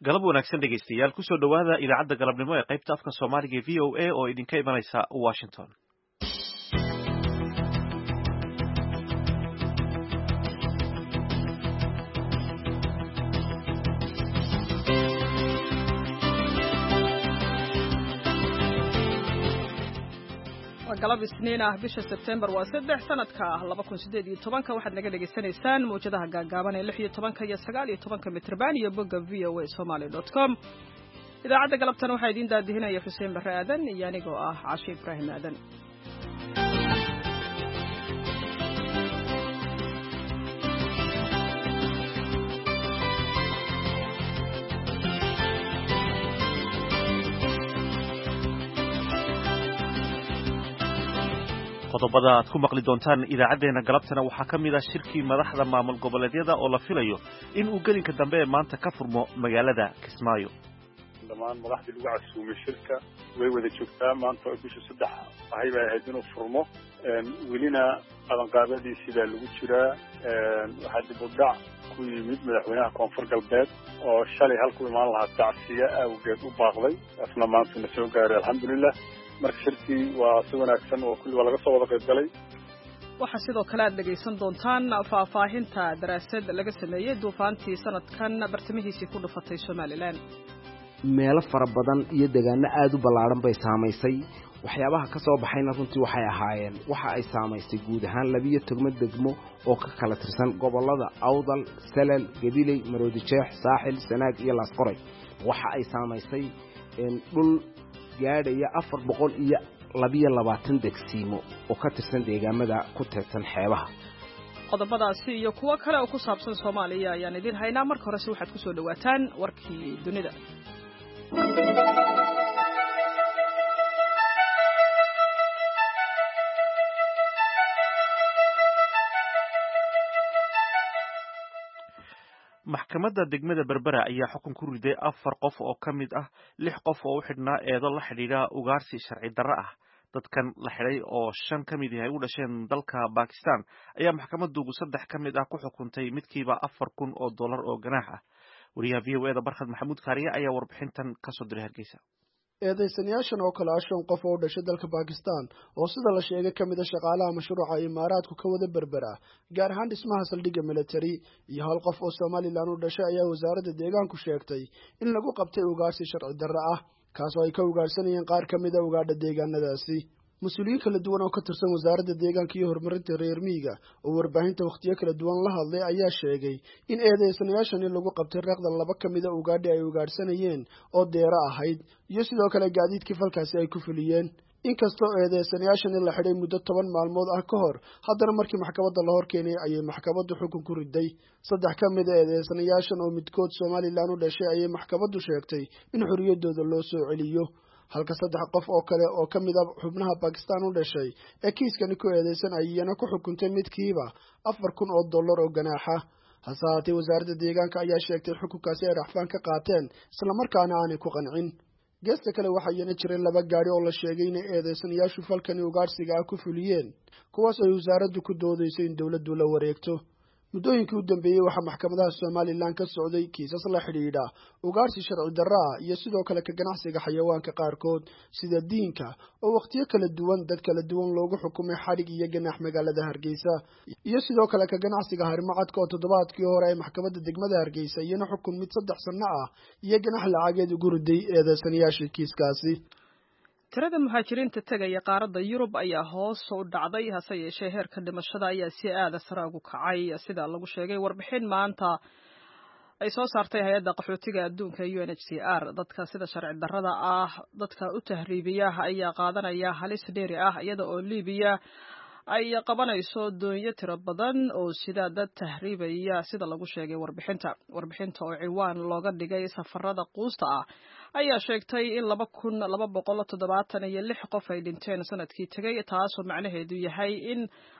galab wanaagsan dhegaystayaal kusoo dhawaada idaacadda galabnimo ee qaybta afka Soomaaliga ee VOA oo idinka imanaysa Washington. galab isniin ah bisha September waa 3 sanadka 2018 waxaad naga dhageysanaysaan muujadaha gaagaaban ee 16 iyo 19 mitrban iyo bogga voasomali.com idaacadda galabtan waxaa idin daadihinaya Xuseen Barre Aadan iyo anigoo ah Caashi Ibraahim Aadan. qodobada aad ku maqli doontaan idaacadeena galabtana waxaa ka mid ah shirkii madaxda maamul goboleedyada oo la filayo in uu gelinka dambe ee maanta ka furmo magaalada Kismaayo. Dhammaan madaxdii lagu casuumay shirka way wada joogtaa maanta oo bisha 3 ahay bay ahayd inuu furmo welina qabanqaabadii sida lagu jiraa waxaa dib u dhac ku yimid madaxweynaha koonfur galbeed oo shalay halku imaan lahaa tacsiya awgeed u baaqday asna maanta na soo gaaray alxamdulillah. marka shirkii waa si wanaagsan oo kulli laga soo wada qayb galay. waxa sidoo kale aad dhageysan doontaan faahfaahinta daraasad laga sameeyay duufaantii sanadkan bartamihiisii ku dhufatay Somaliland. meelo fara badan iyo deegaano aad u ballaaran bay saameysay waxyaabaha ka soo baxayna runtii waxay ahaayeen waxa ay saameysay guud ahaan 12 degmo oo ka kala tirsan gobolada Awdal, Salal, Gabiley, Maroodijeex, Saaxil, Sanaag iyo Laasqoray. waxa ay saameysay dhul gaadhaya 422 degsiimo oo ka tirsan deegaamada ku tirsan xeebaha. qodobadaasi iyo kuwa kale oo ku saabsan Soomaaliya ayaan idin haynaa. marka hore waxaad ku soo dhawaataan warkii dunida. maxkamadda degmada Berbera ayaa xukun ku riday 4 qof oo ka mid ah 6 qof oo u xidhnaa eedo la xidhiidha ugaarsi sharci darro ah. dadkan la xidhay oo 5 ka mid ah u dhasheen dalka Pakistan ayaa maxkamaddu 3 ka mid ah ku xukuntay midkiiba $4,000 oo ganaax ah. wariyaha VOA Barkhad Maxamuud Kaariye ayaa warbixintan ka soo diray Hargeysa. eedeysanyaashan oo kala 5 qof oo dhashay dalka Pakistan oo sida la sheegay kamid ah shaqaalaha mashruuca Imaaraadku ka wada Berbera gaar ahaan dhismaha saldhigga military iyo hal qof oo Somaliland u dhashay ayaa wasaaradda deegaanku sheegtay in lagu qabtay ugaarsi sharci darro ah kaas oo ay ka ugaarsanayeen qaar kamid ah ugaadha deegaanadaasi. mas-uuliyiin kala duwan oo ka tirsan wasaaradda deegaanka iyo horumarinta reer miyiga oo warbaahinta waqtiyo kala duwan la hadlay ayaa sheegay in eedeysanayaashani lagu qabtay raqda 2 ka mid ah ugaadhi ay ugaarsanayeen oo deero ahayd iyo sidoo kale gaadiidkii falkaasi ay ku fuliyeen. inkastoo eedeysanayaashani la xidhay muddo 10 maalmood ah ka hor haddana markii maxkamadda la horkeenay ayay maxkamaddu xukun ku riday. 3 ka mid ah eedeysanayaashan oo midkood Somaliland u dhashay ayay maxkamaddu sheegtay in xorriyadooda loo soo celiyo halka 3 qof oo kale oo ka mid ah xubnaha Pakistan u dhashay ee kiiskani ku eedeysan ayayna ku xukuntay midkiiba $4,000 oo ganaaxa. hase haatee wasaaradda deegaanka ayaa sheegtay xukunkaasi ay rafaan ka qaateen isla markaana aanay ku qancin. geesta kale waxaa yana jiray 2 gaari oo la sheegay in eedeysanayaashu falkani ugaarsiga ah ku fuliyeen kuwaas ay wasaaraddu ku doodeysay in dawladdu la wareegto. muddooyinkii u dambeeyay waxaa maxkamadaha Somaliland ka socday kiisas la xidhiidha ugaarsi sharci darro ah iyo sidoo kale ka ganacsiga xayawaanka qaarkood sida diinka oo waqtiyo kala duwan dad kala duwan loogu xukumay xadhig iyo ganaax magaalada Hargeysa iyo sidoo kale ka ganacsiga harimacadka oo toddobaadkii hore ay maxkamadda degmada Hargeysa iyana xukun mid 3 sano ah iyo ganaax lacageed ugu riday eedeysanayaashii kiiskaasi. tirada muhaajiriinta tagaya qaaradda Yurub ayaa hoos u dhacday hase yeeshee heerka dhimashada ayaa si aad sare ugu kacay sida lagu sheegay warbixin maanta ay soo saartay hay'adda qaxootiga adduunka UNHCR. dadka sida sharci darrada ah dadka u tahriibiya ayaa qaadanaya halis dheeri ah iyada oo Liibiya ay qabanayso doonyo tiro badan oo sida dad tahriibaya sida lagu sheegay warbixinta oo ciwaan looga dhigay safarada quusta ah ayaa sheegtay in 2,776 qof ay dhinteen sanadkii tagay taasoo macnaheedu yahay in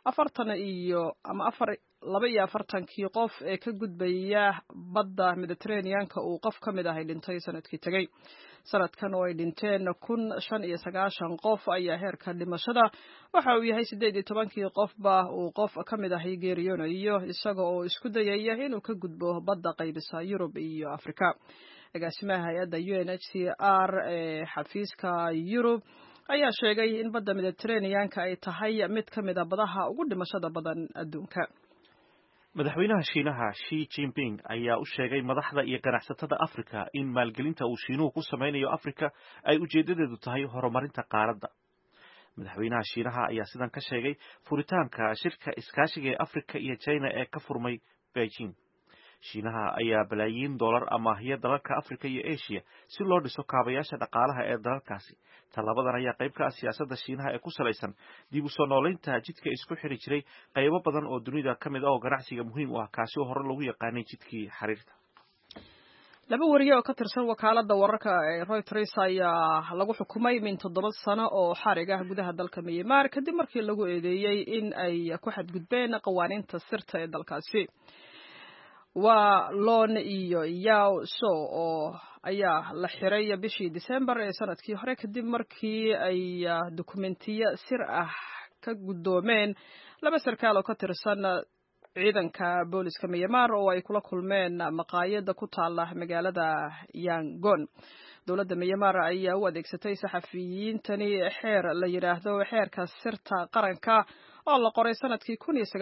42 qof ee ka gudbaya badda Mediterranean-ka uu qof ka mid ah ay dhintay sanadkii tagay. sanadkan oo ay dhinteen 1,095 qof ayaa heerka dhimashada waxa uu yahay 18 qofba uu qof ka mid ah geeriyoonayo isaga oo isku dayaya inuu ka gudbo badda qaybisa Yurub iyo Afrika. agaasimaha hay-adda UNHCR ee xafiiska Yurub ayaa sheegay in badda Mediterranean-ka ay tahay mid ka mid ah badaha ugu dhimashada badan adduunka. madaxweynaha Shiinaha Xi Jinping ayaa u sheegay madaxda iyo ganacsatada Afrika in maalgelinta uu Shiinuhu ku sameynayo Afrika ay ujeedadeedu tahay horumarinta qaaradda. madaxweynaha Shiinaha ayaa sidan ka sheegay furitaanka shirka iskaashiga ee Afrika iyo China ee ka furmay Beijing. Shiinaha ayaa balaayiin dollar amaahiya dalalka Afrika iyo Asia si loo dhiso kaabayaasha dhaqaalaha ee dalalkaasi. Talabadan ayaa qayb ka ah siyaasadda Shiinaha ee ku salaysan dib u soo nooleynta jidka isku xiri jiray qaybo badan oo dunida ka mid ah oo ganacsiga muhiim u ah kaasi oo hore lagu yaqaanay jidkii xiriirta. laba wariye oo ka tirsan wakaaladda wararka ee Reuters ayaa lagu xukumay min 7 sano oo xarig ah gudaha dalka Myanmar kadib markii lagu eedeeyay in ay ku xadgudbeen qawaaniinta sirta ee dalkaasi. waa Lon iyo Yao So oo ayaa la xiray bishii December ee sanadkii hore kadib markii ay dokumentiyo sir ah ka guddoomeen laba sarkaal oo ka tirsan ciidanka booliska Myanmar oo ay kula kulmeen maqaayada ku taala magaalada Yangon. dowladda Myanmar ayaa u adeegsatay saxafiyiintani xeer la yiraahdo xeerka sirta qaranka oo la qoray sanadkii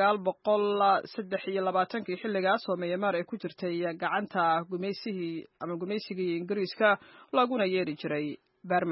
1923 xilligaas oo Myanmar ay ku jirtay gacanta gumaysigii Ingiriiska laguna yeeri jiray Burma.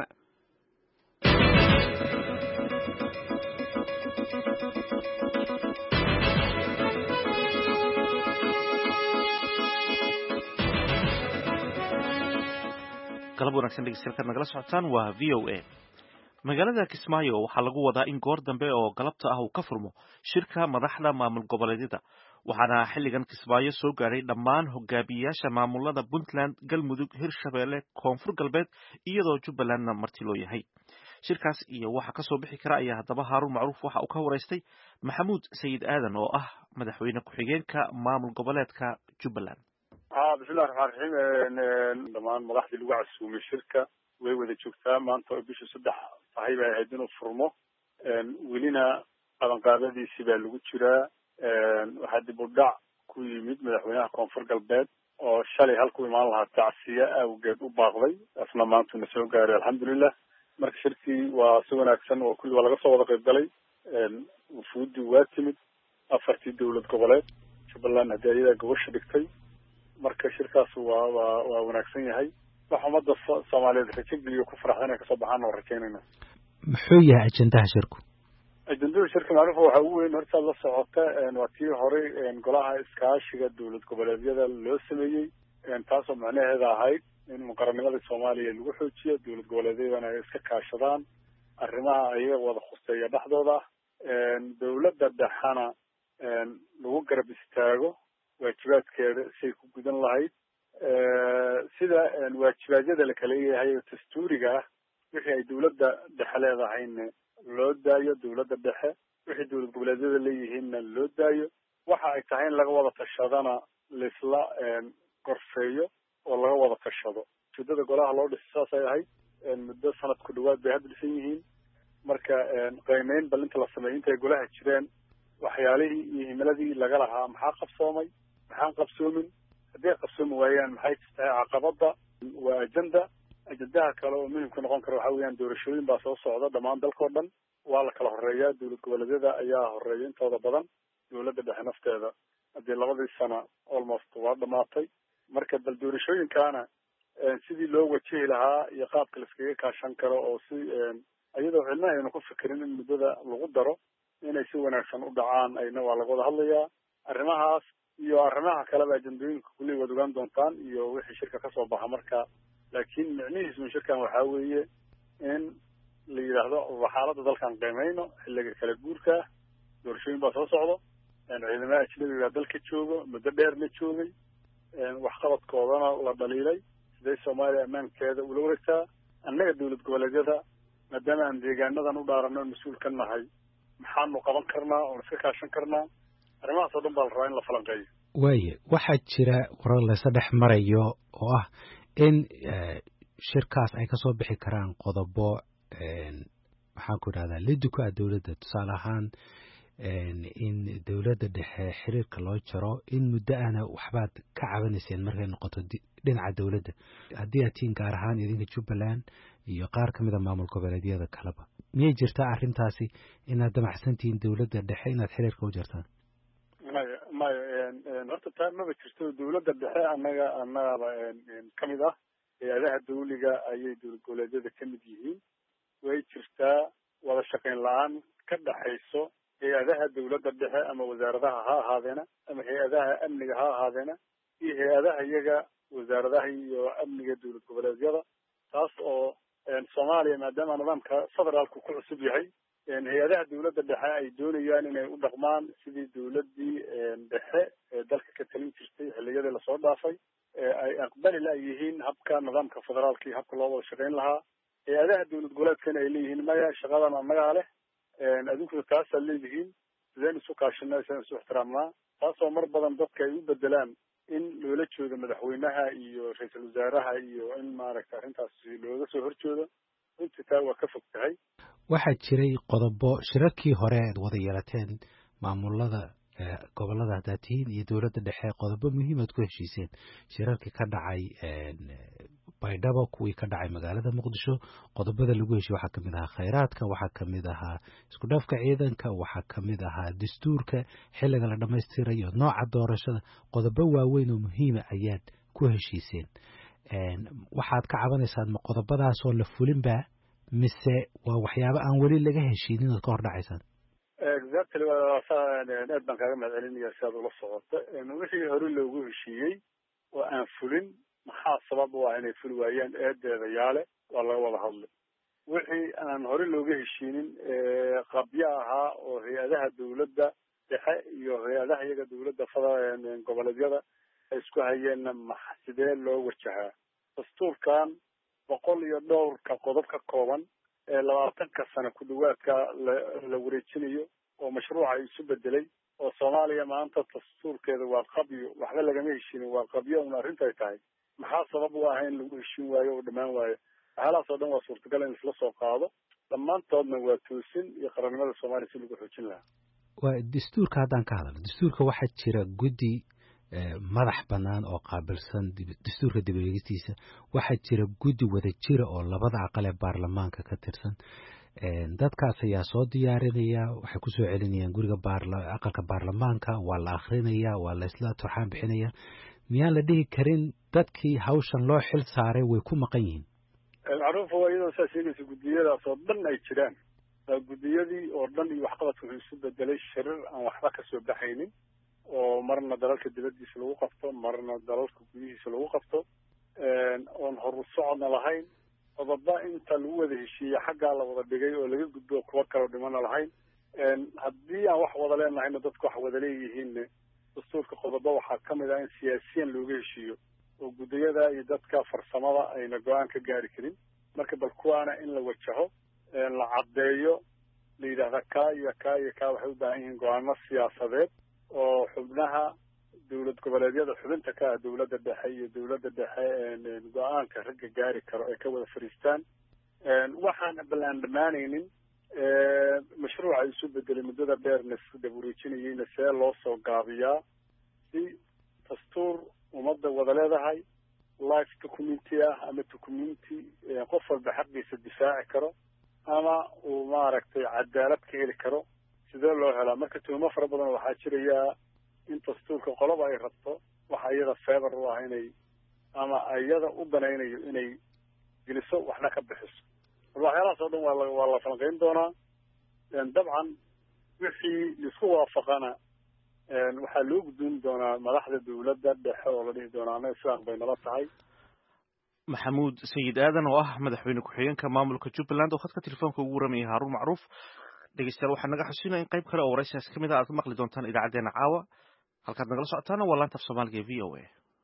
galab wanaagsan dhegeystayaal nagala socotaan waa VOA. magaalada Kismaayo waxaa lagu wadaa in goor dambe oo galabta ah uu ka furmo shirka madaxda maamul goboleedyada. waxaana xilligan Kismaayo soo gaaray dhammaan hogaamiyayaasha maamulada Puntland, Galmudug, Hirshabelle, Koonfur Galbeed iyadoo Jubbalandna marti loo yahay. shirkaas iyo waxa ka soo bixi kara ayaa haddaba Haarun Macruuf waxa uu ka wareystay Maxamuud Sayid Aadan oo ah madaxweyne ku-xigeenka maamul goboleedka Jubbaland. bismillahi raxmaani raxiim dhammaan madaxdii lagu casuumay shirka way wada joogtaa maanta oo bisha 3 tahay bay ahayd inuu furmo welina qabanqaabadiisii baa lagu jiraa waxaa dib u dhac ku yimid madaxweynaha Koonfur Galbeed oo shalay halku imaan lahaa tacsiya awgeed u baaqday asna maanta na soo gaaray alxamdulillah marka shirkii waa si wanaagsan oo kulli waa laga soo wada qayb galay wufuudi waa timid 4 dowlad goboleed Jubbaland hadii ayada gobosha dhigtay marka shirkaas waa wanaagsan yahay wax umada Soomaaliyeed rajo geliyo ku faraxsan ay ka soo baxaan oo rajaynayna. muxuu yahay ajendaha shirku? ajendaha shirka macruuf waxa uu weyn horta la socota waa tii hore golaha iskaashiga dowlad goboleedyada loo sameeyay taasoo macnaheedu ahayd in muqarrannimada Soomaaliya lagu xoojiyo dowlad goboleedyadana ay iska kaashadaan arrimaha ayaga wada khuseeya dhaxdooda dowladda dhaxana lagu garab istaago waajibaadkeeda say ku gudan lahayd sida waajibaadyada la kala leeyahay dastuuriga ah wixii ay dowladda dhexe leedahayna loo daayo dowladda dhexe wixii dowlad goboleedyada leeyihiinna loo daayo waxa ay tahay in laga wada tashadana laisla qorfeeyo oo laga wada tashado ujeedada golaha loo dhisay saas ay ahayd muddo sanad ku dhawaad bay hadda dhisan yihiin marka qiimeyn ballinta la sameeyay intay golaha jireen waxyaalihii iyo himiladii laga lahaa maxaa qabsoomay maxaan qabsoomin haddii ay qabsoomi waayaan maxay tahay caqabada waa ajendaha kale oo muhiimka noqon kara waxa weeyaan doorashooyin baa soo socda dhammaan dalkao dhan waa la kala horeeyaa dowlad goboleedyada ayaa horeeya intooda badan dowladda dhexe nafteeda haddii 2 sano almost waa dhamaatay marka bal doorashooyinkaana sidii loo wajihi lahaa iyo qaabka la iskaga kaashan karo oo si iyadoo cidna aynu ku fikirin in muddada lagu daro inay si wanaagsan u dhacaan ayna waa laga wada hadlayaa arrimahaas iyo arrimaha kaleba ajendooyinka kulli wada ogaan doontaan iyo wixii shirka ka soo baxa marka laakiin micnihiisu shirkan waxaa weeye in la yiraahdo xaaladda dalkan qiimeyno xilliga kala guurka doorashooyin baa soo socdo ciidamada ajnabiga dalka joogo muddo dheerna joogay waxqabadkoodana la dhaliilay siday Soomaaliya ammaankeeda ula wareegtaa annaga dowlad goboleedyada maadaama aan deegaanadan u dhaarano mas'uul ka nahay maxaanu qaban karnaa oo iska kaashan karnaa arrimahaas oo dhan baa la rabaa in la falanqeeyo. waaye waxaa jira qoraal la saddex marayo oo ah in shirkaas ay kasoo bixi karaan qodobo maxaan ku idhahdaa liddi ku ah dowladda tusaale ahaan in dowladda dhexe xiriirka loo jaro in muddo ana waxbaad ka cabanayseen markay noqoto dhinaca dowladda haddii aad tihiin gaar ahaan idinka Jubbaland iyo qaar ka mid a maamul goboleedyada kaleba miyay jirtaa arrintaasi inaad damacsan tihiin dowladda dhexe inaad xiriirka u jartaan maya horta taa maba jirto dowladda dhexe annagaba ka mid ah hay-adaha dawliga ayay dowlad goboleedyada ka mid yihiin way jirtaa wada shaqayn la-aan ka dhaxayso hay-adaha dawladda dhexe ama wasaaradaha ha ahaadeena ama hay-adaha amniga ha ahaadeena iyo hay-adaha iyaga wasaaradaha iyo amniga dowlad goboleedyada taas oo soomaaliya maadaama nidaamka federaalku ku cusub yahay hay-adaha dawladda dhexe ay doonayaan inay u dhaqmaan sidii dawladdii dhexe ee dalka ka talin jirtay xilliyadii lasoo dhaafay ay aqbali la yihiin habka nidaamka federaalka iyo habka loo wada shaqayn lahaa hay-adaha dowlad goboleedkana ay leeyihiin maya shaqadan annagaa leh adinkuna taasaad leedihiin sideen isu kaashanaa sideen isu ixtiraamnaa taasoo mar badan dadka ay u bedelaan in loola jeedo madaxweynaha iyo ra-iisul wasaaraha iyo in maaragtay arrintaasi looga soo horjeedo runtii taa waa ka fog tahay waxaa jiray qodobo shirarkii hore aad wada yeelateen maamulada gobolada haddaad tihiin iyo dowladda dhexe qodobo muhiimaad ku heshiiseen shirarkii ka dhacay baydhabo kuwii ka dhacay magaalada muqdisho qodobada lagu heshiye waxaa kamid ahaa khayraadka waxaa kamid ahaa isku dhafka ciidanka waxaa kamid ahaa dastuurka xilliga la dhammaystirayo nooca doorashada qodobo waaweyn oo muhiima ayaad ku heshiiseen waxaad ka cabanaysaan ma qodobadaasoo la fulinba mise waa waxyaabo aan weli laga heshiinin ood ka hor dhacaysaan exactly aad baan kaaga mahad celinaya si aad ula socoto wixii hore loogu heshiiyey oo aan fulin maxaa sabab u ah inay fuli waayeen eedeeda yaale waa laga wada hadlay wixii aan hore looga heshiinin qabyo ahaa oo hay-adaha dawladda dhexe iyo hay-adaha iyaga dawladda goboleedyada ay isku hayeenna sidee loo wajahaa dastuurkan 100 qodob ka kooban 20 sano ku dhawaadka la wareejinayo oo mashruuca isu bedelay oo Soomaaliya maanta dastuurkeeda waa qabyo waxba lagama heshiinin waa qabyo una arrinta tahay maxaa sabab u ah in lagu heshiin waayo oo dhamaan waayo xaaladaas oo dhan waa suurtagal in isla soo qaado dhammaantoodna waa toosin iyo qarannimada Soomaaliya si lagu xoojin lahaa waa dastuurka haddaan ka hadalno dastuurka waxaa jira guddi madax bannaan oo qaabilsan dastuurka dib u eegistiisa waxaa jira guddi wada jira oo labada aqal ee baarlamaanka ka tirsan dadkaas ayaa soo diyaarinaya waxay ku soo celinayaan guriga aqalka baarlamaanka waa la akhrinayaa waa la isla turxaan bixinaya miyaan la dhihi karin dadkii hawshan loo xil saaray way ku maqan yihiin macruufa waa iyadoo saa sheegaysa guddiyadaas oo dhan ay jiraan guddiyadii oo dhan iyo waxqabadka wuxuu isu bedelay shirir aan waxba ka soo baxaynin oo marna dalalka dibaddiisa lagu qabto marna dalalka gudihiisa lagu qabto oon horu socodna lahayn qodoba inta lagu wada heshiiyey xaggaa la wada dhigay oo laga gudbo kuwa kaloo dhimana lahayn haddii aan wax wada leenahayna dadku wax wada leeyihiinne dastuurka qodobo waxaa ka mid ah in siyaasiyan looga heshiiyo oo guddiyada iyo dadka farsamada ayna go-aan ka gaari karin marka bal kuwaana in la wajaho la caddeeyo la yidhaahda kaa iyo kaa iyo kaa waxay u baahan yihiin go-aano siyaasadeed oo xubnaha dowlad goboleedyada xubinta ka ah dowladda dhexe iyo dowladda dhexe go-aanka ragga gaari karo ay ka wada fariistaan waxaan ballaan dhammaanaynin mashruuca isu bedelay muddada dheerna dab wareejinayeyna see loo soo gaabiyaa si dastuur ummadda wada leedahay life documenti ah ama documenti qof walba xaqiisa difaaci karo ama uu maaragtay cadaalad ka heli karo sidee loo helaa marka tuhmo fara badan waxaa jiraya in dastuurka qoloba ay rabto waxa iyada favor u ah inay ama iyada u danaynayo inay geliso waxna ka bixiso waxyaalahaas oo dhan waa la falanqayn doonaa dabcan wixii laisku waafaqana waxaa loo guddoon doonaa madaxda dawladda dhexe oo la dhihi doonaa anaga sidaan bay nala tahay maxamuud sayid aadan oo ah madaxweyne ku-xigeenka maamulka Jubbaland oo khadka telefoonka ugu waramayay Haruun Macruuf dhegeystayaal waxaan naga xasuusinaa in qayb kale oo waraysigaas ka mid ah aad ka maqli doontaan idaacadeena caawa halkaad nagala socotaana waa laanta af Soomaaliga ee VOA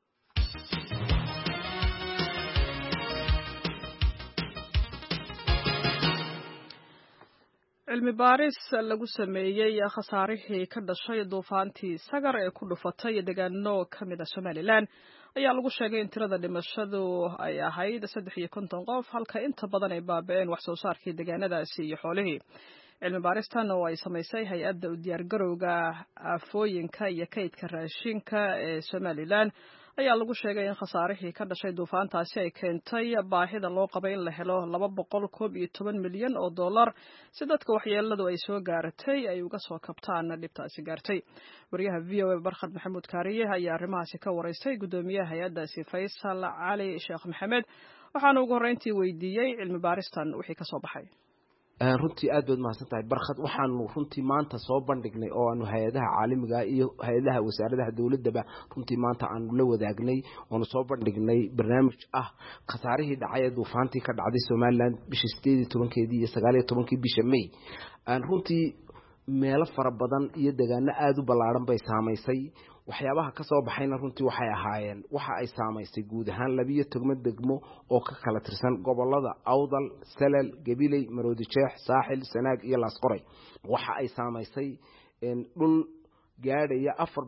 cilmi baaris lagu sameeyey khasaarihii ka dhashay duufaantii Sagar ee ku dhufatay deegaano ka mid ah Somaliland ayaa lagu sheegay in tirada dhimashadu ay ahayd 53 qof halka inta badan ay baaba'een wax soo saarkii deegaanadaasi iyo xoolihii cilmi baaristan oo ay samaysay hay-adda u diyaargarowga aafooyinka iyo kaydka raashinka ee Somaliland ayaa lagu sheegay in khasaarihii ka dhashay duufaantaasi ay keentay baahida loo qabay in la helo 211 milyan oo dollar si dadka waxyeeladu ay soo gaaratay ay uga soo kabtaan dhibtaasi gaartay. wariyaha VOA Barkhad Maxamuud Kaariye ayaa arrimahaasi ka wareystay gudoomiyaha hay-addaasi Faysal Cali Sheekh Maxamed waxaana ugu horreyntii weydiiyey cilmi baaristan wixii ka soo baxay. runtii aad baad mahadsantahay Barkhad waxaanu runtii maanta soo bandhignay oo aanu hay'adaha caalamiga iyo hay'adaha wasaaradaha dawladda runtii maanta aanu la wadaagnay oo soo bandhignay barnaamij khasaarihii dhacay duufaantii ka dhacday Somaliland bishii 18 iyo 19 bisha May runtii meelo fara badan iyo deegaano aad u ballaaran bay saameysay waxyaabaha ka soo baxayna runtii waxay ahaayeen waxa ay saameysay guud ahaan 12 degmo oo ka kala tirsan gobolada Awdal, Salal, Gabiley, Maroodi Jeex, Saaxil, Sanaag iyo Laasqoray waxa ay saameysay dhul gaadhaya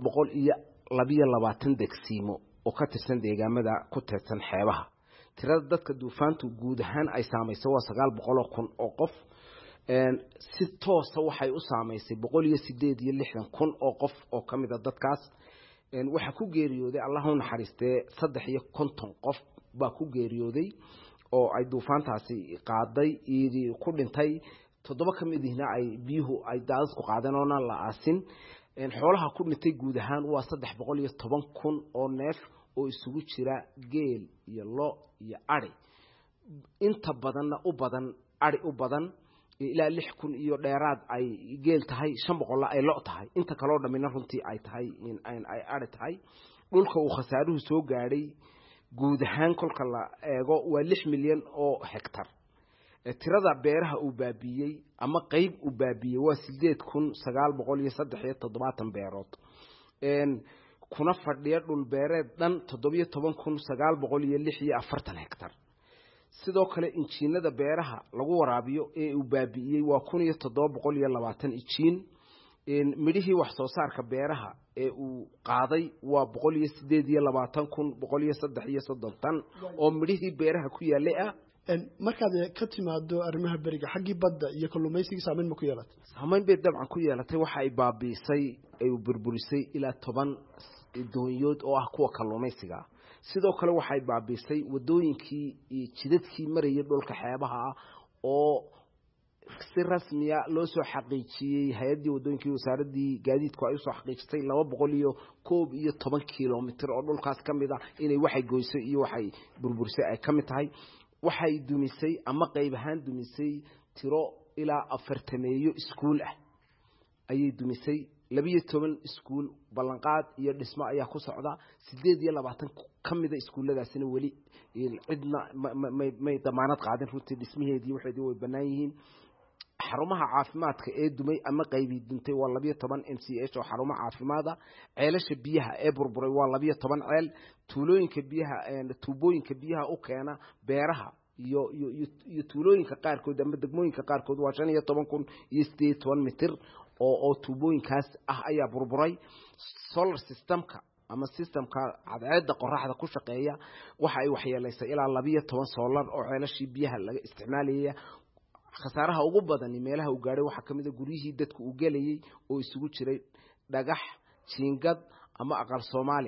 422 degsiimo oo ka tirsan deegaamada ku tirsan xeebaha tirada dadka duufaantu guud ahaan ay saameysay waa 900,000 oo qof si toosa waxay u saameysay 168,000 oo qof oo kamid ah dadkaas waxa ku geeriyooday Allahu naxariistee 350 qof baa ku geeriyooday oo ay duufaantaasi qaaday iyo ku dhintay 7 kamidina ay biyuhu ay daadadku qaadeen oo la aasin xoolaha ku dhintay guud ahaan waa 310,000 oo neef oo isugu jira geel iyo lo iyo ari inta badanna u badan ari u badan ilaa 6,000 iyo dheeraad ay geel tahay 500 ay lo tahay inta kale oo dhamina runtii ay tahay in ay ari tahay dhulka uu khasaaruhu soo gaaray guud ahaan kolka la eego waa 6 milyan oo hektar tirada beeraha uu baabiyay ama qayb uu baabiyay waa 8,973 beerood kuna fadhiya dhul beereed dhan 17,946 hektar sidoo kale injiinada beeraha lagu waraabiyo ee uu baabiyay waa 1,720 injiin midhihii wax soo saarka beeraha ee uu qaaday waa 128,130 tan oo midhihii beeraha ku yaalay markaad ka timaado arrimaha bariga xaggii badda iyo kalluumaysiga saameyn ma ku yeelatay saameyn bay dabcan ku yeelatay waxa ay baabiisay ay burburisay ilaa 10 doonyood oo ah kuwa kalluumaysiga sidoo kale waxay baabiisay wadooyinkii iyo jidadkii marayay dhulka xeebaha oo si rasmi ah loo soo xaqiijiyay hay'adii wadooyinkii wasaaradii gaadiidku ay soo xaqiijisay 211 kiiloomitir oo dhulkaas kamid ah inay waxay goysay iyo waxay burburisay ay kamid tahay waxay dumisay ama qayb ahaan dumisay tiro ilaa 40 iskuul ah ayay dumisay 12 iskuul ballanqaad iyo dhismo ayaa ku socda 28 kamida iskuuladaasina wali cidna may damaanad qaadin runtii dhismaheedii waxay way banaan yihiin xarumaha caafimaadka ee dumay ama qaybi duntay waa 12 MCH oo xarumaha caafimaadka ceelasha biyaha ee burburay waa 12 ceel tuulooyinka biyaha tuubooyinka biyaha u keena beeraha iyo tuulooyinka qaarkood ama degmooyinka qaarkood waa 15,018 mitir oo tuubooyinkaas ah ayaa burburay solar systemka ama systemka cadceedda qoraxda ku shaqeeya waxa ay waxyeelaysay ilaa 12 solar oo ceelashii biyaha laga isticmaalaya khasaaraha ugu badan meelaha uu gaaray waxa kamid ah guriyihii dadku u galayay oo isugu jiray dhagax jiingad ama aqal Soomaali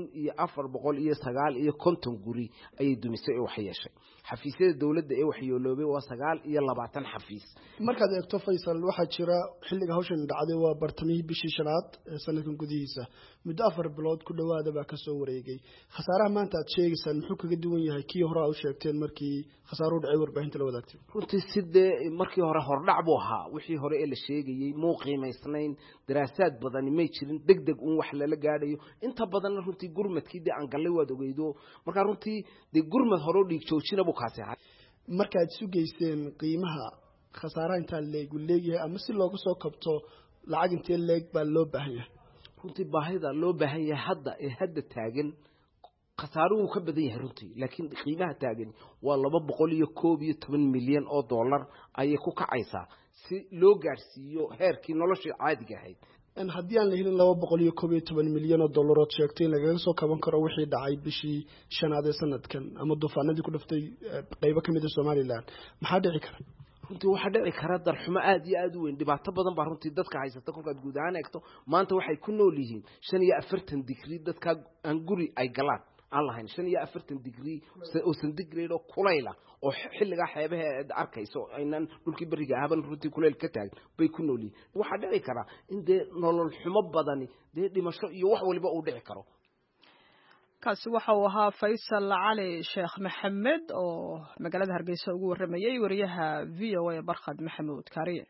1,409 guri ayay dumisay oo waxyeeshay xafiisyada dawladda ee waxyeeloobay waa 29 xafiis markaad eegto Faysal waxa jira xilliga hawshan dhacday waa bartamihii bishii shanaad ee sanadkan gudihiisa muddo 4 bilood ku dhawaada baa ka soo wareegay khasaaraha maanta aad sheegaysaan muxuu kaga duwan yahay kii hore u sheegteen markii khasaaruhu dhacay warbaahinta la wadaagtay runtii sidee markii hore hordhac buu ahaa wixii hore ee la sheegayay muu qiimaysnayn daraasaad badan ma jirin degdeg wax la gaadhayo inta badan runtii gurmadkii aan galay waad ogeydo marka runtii gurmad hore dhiig joojina buu kaasi ahaa markaad sugeyseen qiimaha khasaaraha inta leeyahay ama si looga soo kabto lacag intee leeg baa loo baahan yahay runtii baahida loo baahan yahay hadda taagan khasaaruhu ka badan yahay runtii laakiin qiimaha taagan waa 211 milyan oo dollar ayay ku kacaysaa si loo gaarsiiyo heerkii nolosha caadiga ahayd haddii aan la helin 211 milyan oo dollar oo sheegtay laga soo kaban karo wixii dhacay bishii shanaad ee sanadkan ama duufaanadii ku dhaftay qaybo kamid ah Soomaaliland maxaa dhici kara runtii waxa dhici kara darxumo aad iyo aad u weyn dhibaato badan baa runtii dadka haysata kolkaad guud ahaan eegto maanta waxay ku nool yihiin 45 digrii dadka aan guri ay galaan aan lahayn 45 digrii oo centigrade oo kulayla oo xilliga xeebaha arkayso aynan dhulkii bariga ahaban runtii kulayl ka taag bay ku nool yihiin waxa dhici kara in nolol xumo badani dhimasho iyo wax waliba uu dhici karo kaasi waxa uu ahaa Faysal Cali Sheekh Maxamed oo magaalada Hargeysa ugu waramayay wariyaha VOA Barkhad Maxamuud Kaariye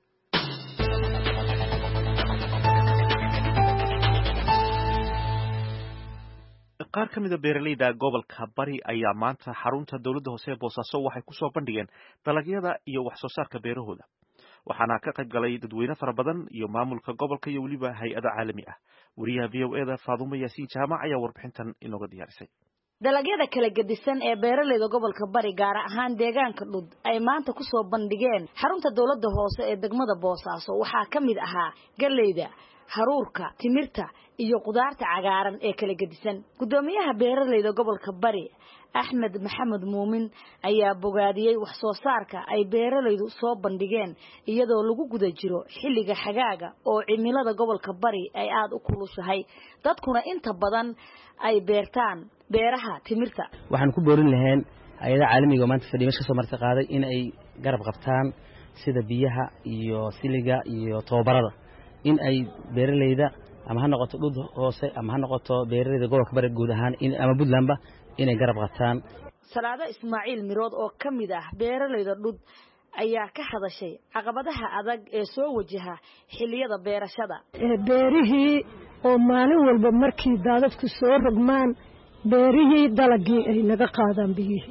qaar ka mid ah beeralayda gobolka Bari ayaa maanta xarunta dawladda hoose ee Boosaaso waxay ku soo bandhigeen dalagyada iyo wax soo saarka beerahooda waxaana ka qayb galay dadweyne fara badan iyo maamulka gobolka iyo waliba hay'ado caalami ah wariyaha VOA-da Faadumo Yaasiin Jaamac ayaa warbixintan inooga diyaarisay dalagyada kala gedisan ee beeralayda gobolka Bari gaar ahaan deegaanka Dhud ay maanta ku soo bandhigeen xarunta dawladda hoose ee degmada Boosaaso waxaa ka mid ahaa galeyda haruurka timirta iyo qudaarta cagaaran ee kala gedisan gudoomiyaha beeralayda gobolka Bari Axmed Maxamed Muumin ayaa bogaadiyay wax soo saarka ay beeralaydu soo bandhigeen iyadoo lagu guda jiro xilliga xagaaga oo cimilada gobolka Bari ay aad u kulushahay dadkuna inta badan ay beertaan beeraha timirta waxaan ku boorin lahayn hay'adaha caalamiga oo maanta fadhiyo ka soo martay qaaday in ay garab qabtaan sida biyaha iyo siliga iyo tababarada in ay beeralayda ama ha noqoto Dhud hoose ama ha noqoto beeralayda gobolka Bari guud ahaan in ama Puntlandba inay garab qabtaan Salaado Ismaaciil Mirood oo kamid ah beeralayda Dhud ayaa ka hadashay caqabadaha adag ee soo wajaha xilliyada beerashada beerihii oo maalin walba markii daadadku soo rogmaan beerihii dalagii ay naga qaadaan biyihii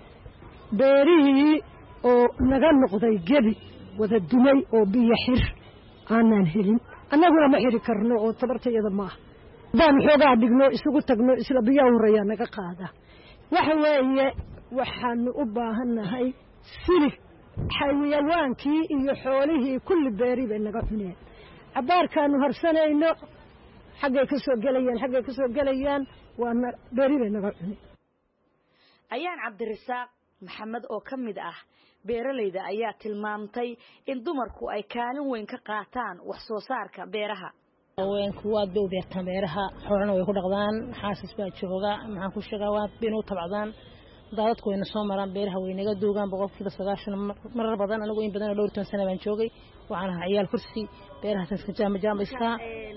beerihii oo naga noqday gebi wada dumay oo biyo xir aanan helin annaguna ma xiri karno oo tabartayada maaha daan xoogaa dhigno isugu tagno isla biyo horeeya naga qaada waxa weeye waxaanu u baahanahay silig xayawaankii iyo xoolihii kulli beeri bay naga cuneen abaarkaanu harsanayno xaggay ka soo gelayaan waana beeri bay naga cuneen ayaan Cabdirasaaq Maxamed oo kamid ah beeralayda ayaa tilmaamtay in dumarku ay kaalin weyn ka qaataan wax soo saarka beeraha haweenku waa dad beertaan beeraha xoolana way ku dhaqdaan xaasas baa jooga maxaan ku sheegaa waa inuu tabcadaan daadadku wayna soo maraan beeraha way naga duugaan 90% marar badan anigu in badan dhowr tan sano baan joogay waxaan ahaa ciyaal kursi beeraha sanadka jaamacada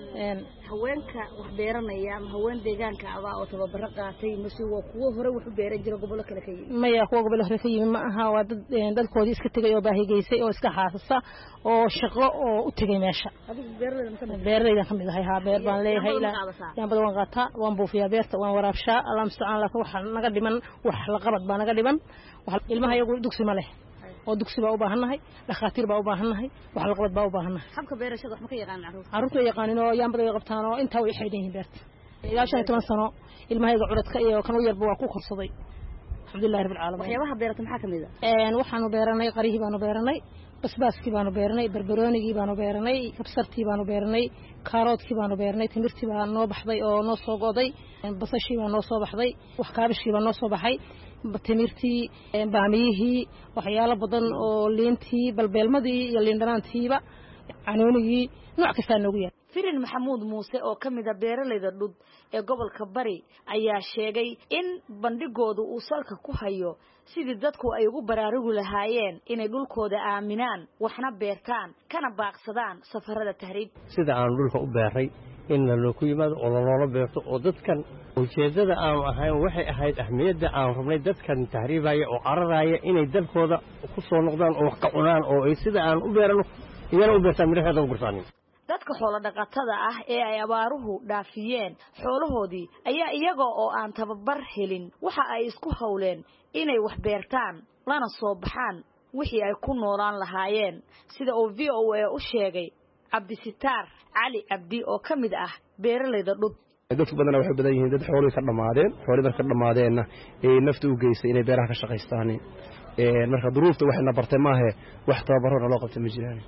haweenka wax beeranaya ama haween deegaanka aba oo tababaro qaatay masuuq kuwa hore wuxuu beeran jiray gobolka kale ka yimid maya kuwa gobolka hore ka yimid ma aha waa dadkoodii iska tagay oo baahigeysay oo iska xaasasa oo shaqo oo u tagay meesha beeralayda kamid ahay ha beer baan leeyahay yaan badan qaata waan buufiyaa beerta waan waraabshaa Allah musta'an la waxa naga dhiman wax la qabad baa naga dhiman wax ilmaha iyagu dugsi ma leh oo dugsi baa u baahanahay dhaqaatiir baa u baahanahay wax la qabad baa u baahanahay habka beerashada wax ma ka yaqaan caruurta yaqaanin oo yaan badan qabtaan oo inta way xidhiin beerta ilaa 15 sano ilmahayga curadka iyo kan u yarba waa ku korsaday alxamdulillaah rabbil caalamiin waxyaabaha beerta maxaa kamid ah waxaanu beeranay qarihi baanu beeranay basbaaskii baanu beeranay barbaroonigii baanu beeranay kabsartii baanu beeranay kaaroodkii baanu beeranay timirtii baa noo baxday oo noo soo go'day basashii baa noo soo baxday wax kaabishii baa noo soo baxay timirtii baamiyihii waxyaalo badan oo liintii balbeelmadii iyo liin dhanaantiiba canoonigii nooc kasta noogu yaal Firin Maxamuud Muuse oo kamid ah beeralayda Dhud ee gobolka Bari ayaa sheegay in bandhigoodu uu salka ku hayo sidii dadku ay ugu baraarugu lahaayeen inay dhulkooda aaminaan waxna beertaan kana baaqsadaan safarada tahriib sida aan dhulka u beeray in la ku yimaado oo loola beerto oo dadkan ujeedada aan ahayn waxay ahayd ahmiyada aan rabnay dadkan tahriibaya oo cararaya inay dalkooda ku soo noqdaan oo wax ka cunaan oo ay sida aan u beerano iyana u beertaan midhaheeda u gurtaan dadka xoolo dhaqatada ah ee ay abaaruhu dhaafiyeen xoolahoodii ayaa iyaga oo aan tababar helin waxa ay isku hawleen inay wax beertaan lana soo baxaan wixii ay ku noolaan lahaayeen sida uu VOA u sheegay Cabdisitaar Cali Abdi oo kamid ah beeralayda Dhud dad badan waxay badan yihiin dad xoolo ka dhamaadeen xoolada ka dhamaadeenna ee naftu u geysay inay beeraha ka shaqeystaan marka duruufta waxayna bartay maahe wax tababaro loo qabtay ma jiraan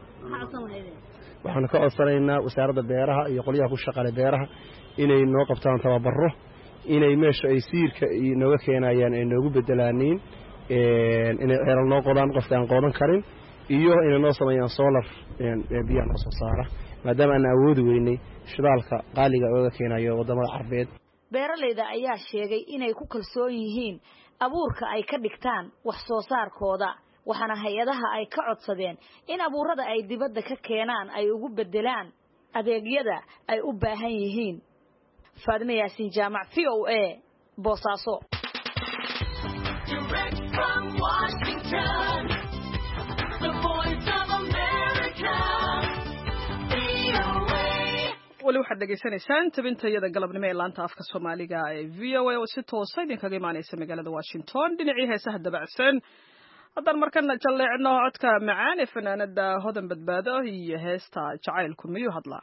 waxaan ka codsanaynaa wasaaradda beeraha iyo qoliyaha ku shaqeeya beeraha inay noo qabtaan tababaro inay meesha ay siirka nooga keenayaan ay noogu bedelaaniin inay ceelal noo qodaan qofka aan qodan karin iyo inay noo sameeyaan solar biyaha noo soo saara maadaama aan awoodi weynay shidaalka qaaliga ooga keenayo wadamada Carbeed. beeralayda ayaa sheegay inay ku kalsoon yihiin abuurka ay ka dhigtaan wax soo saarkooda waxaana hay'adaha ay ka codsadeen in abuurada ay dibadda ka keenaan ay ugu bedelaan adeegyada ay u baahan yihiin. Faadima Yaasiin Jaamac VOA Boosaaso. wali waxaad dhegaysanaysaan tabintayada galabnimo ee laanta afka Soomaaliga ee VOA oo si toos ah idinkaga imaanaysa magaalada Washington dhinacii heesaha dabacsan haddaan markana jalleecno codka macaan ee fanaanada Hodan Badbaado iyo heesta jacaylku miyuu hadlaa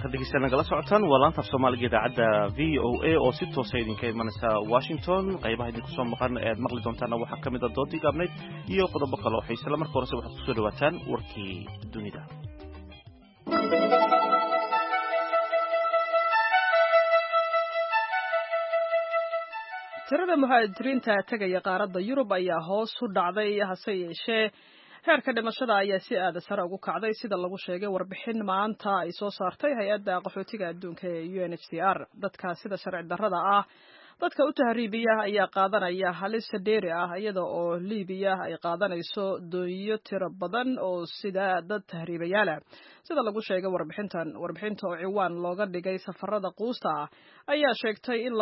halka dhegeystayaal nagala socotaan waa laanta Soomaaliga idaacadda VOA oo si toos ah idinka imanaysa Washington qaybaha idinku soo maqan ee maqli doontaan waxa kamid ah doodii gaabneed iyo qodobo kale oo xiiso leh marka hore waxaad ku soo dhawaataan warkii dunida. tirada muhaajiriinta tagaya qaaradda Yurub ayaa hoos u dhacday hase yeeshee heerka dhimashada ayaa si aad sare ugu kacday sida lagu sheegay warbixin maanta ay soo saartay hay'adda qaxootiga adduunka ee UNHCR. dadka sida sharci darrada ah dadka u tahriibiya ayaa qaadanaya halis dheeri ah iyada oo Liibiya ay qaadanayso doonyo tiro badan oo sida dad tahriibayaal ah sida lagu sheegay warbixinta oo ciwaan looga dhigay safarada quusta ah ayaa sheegtay in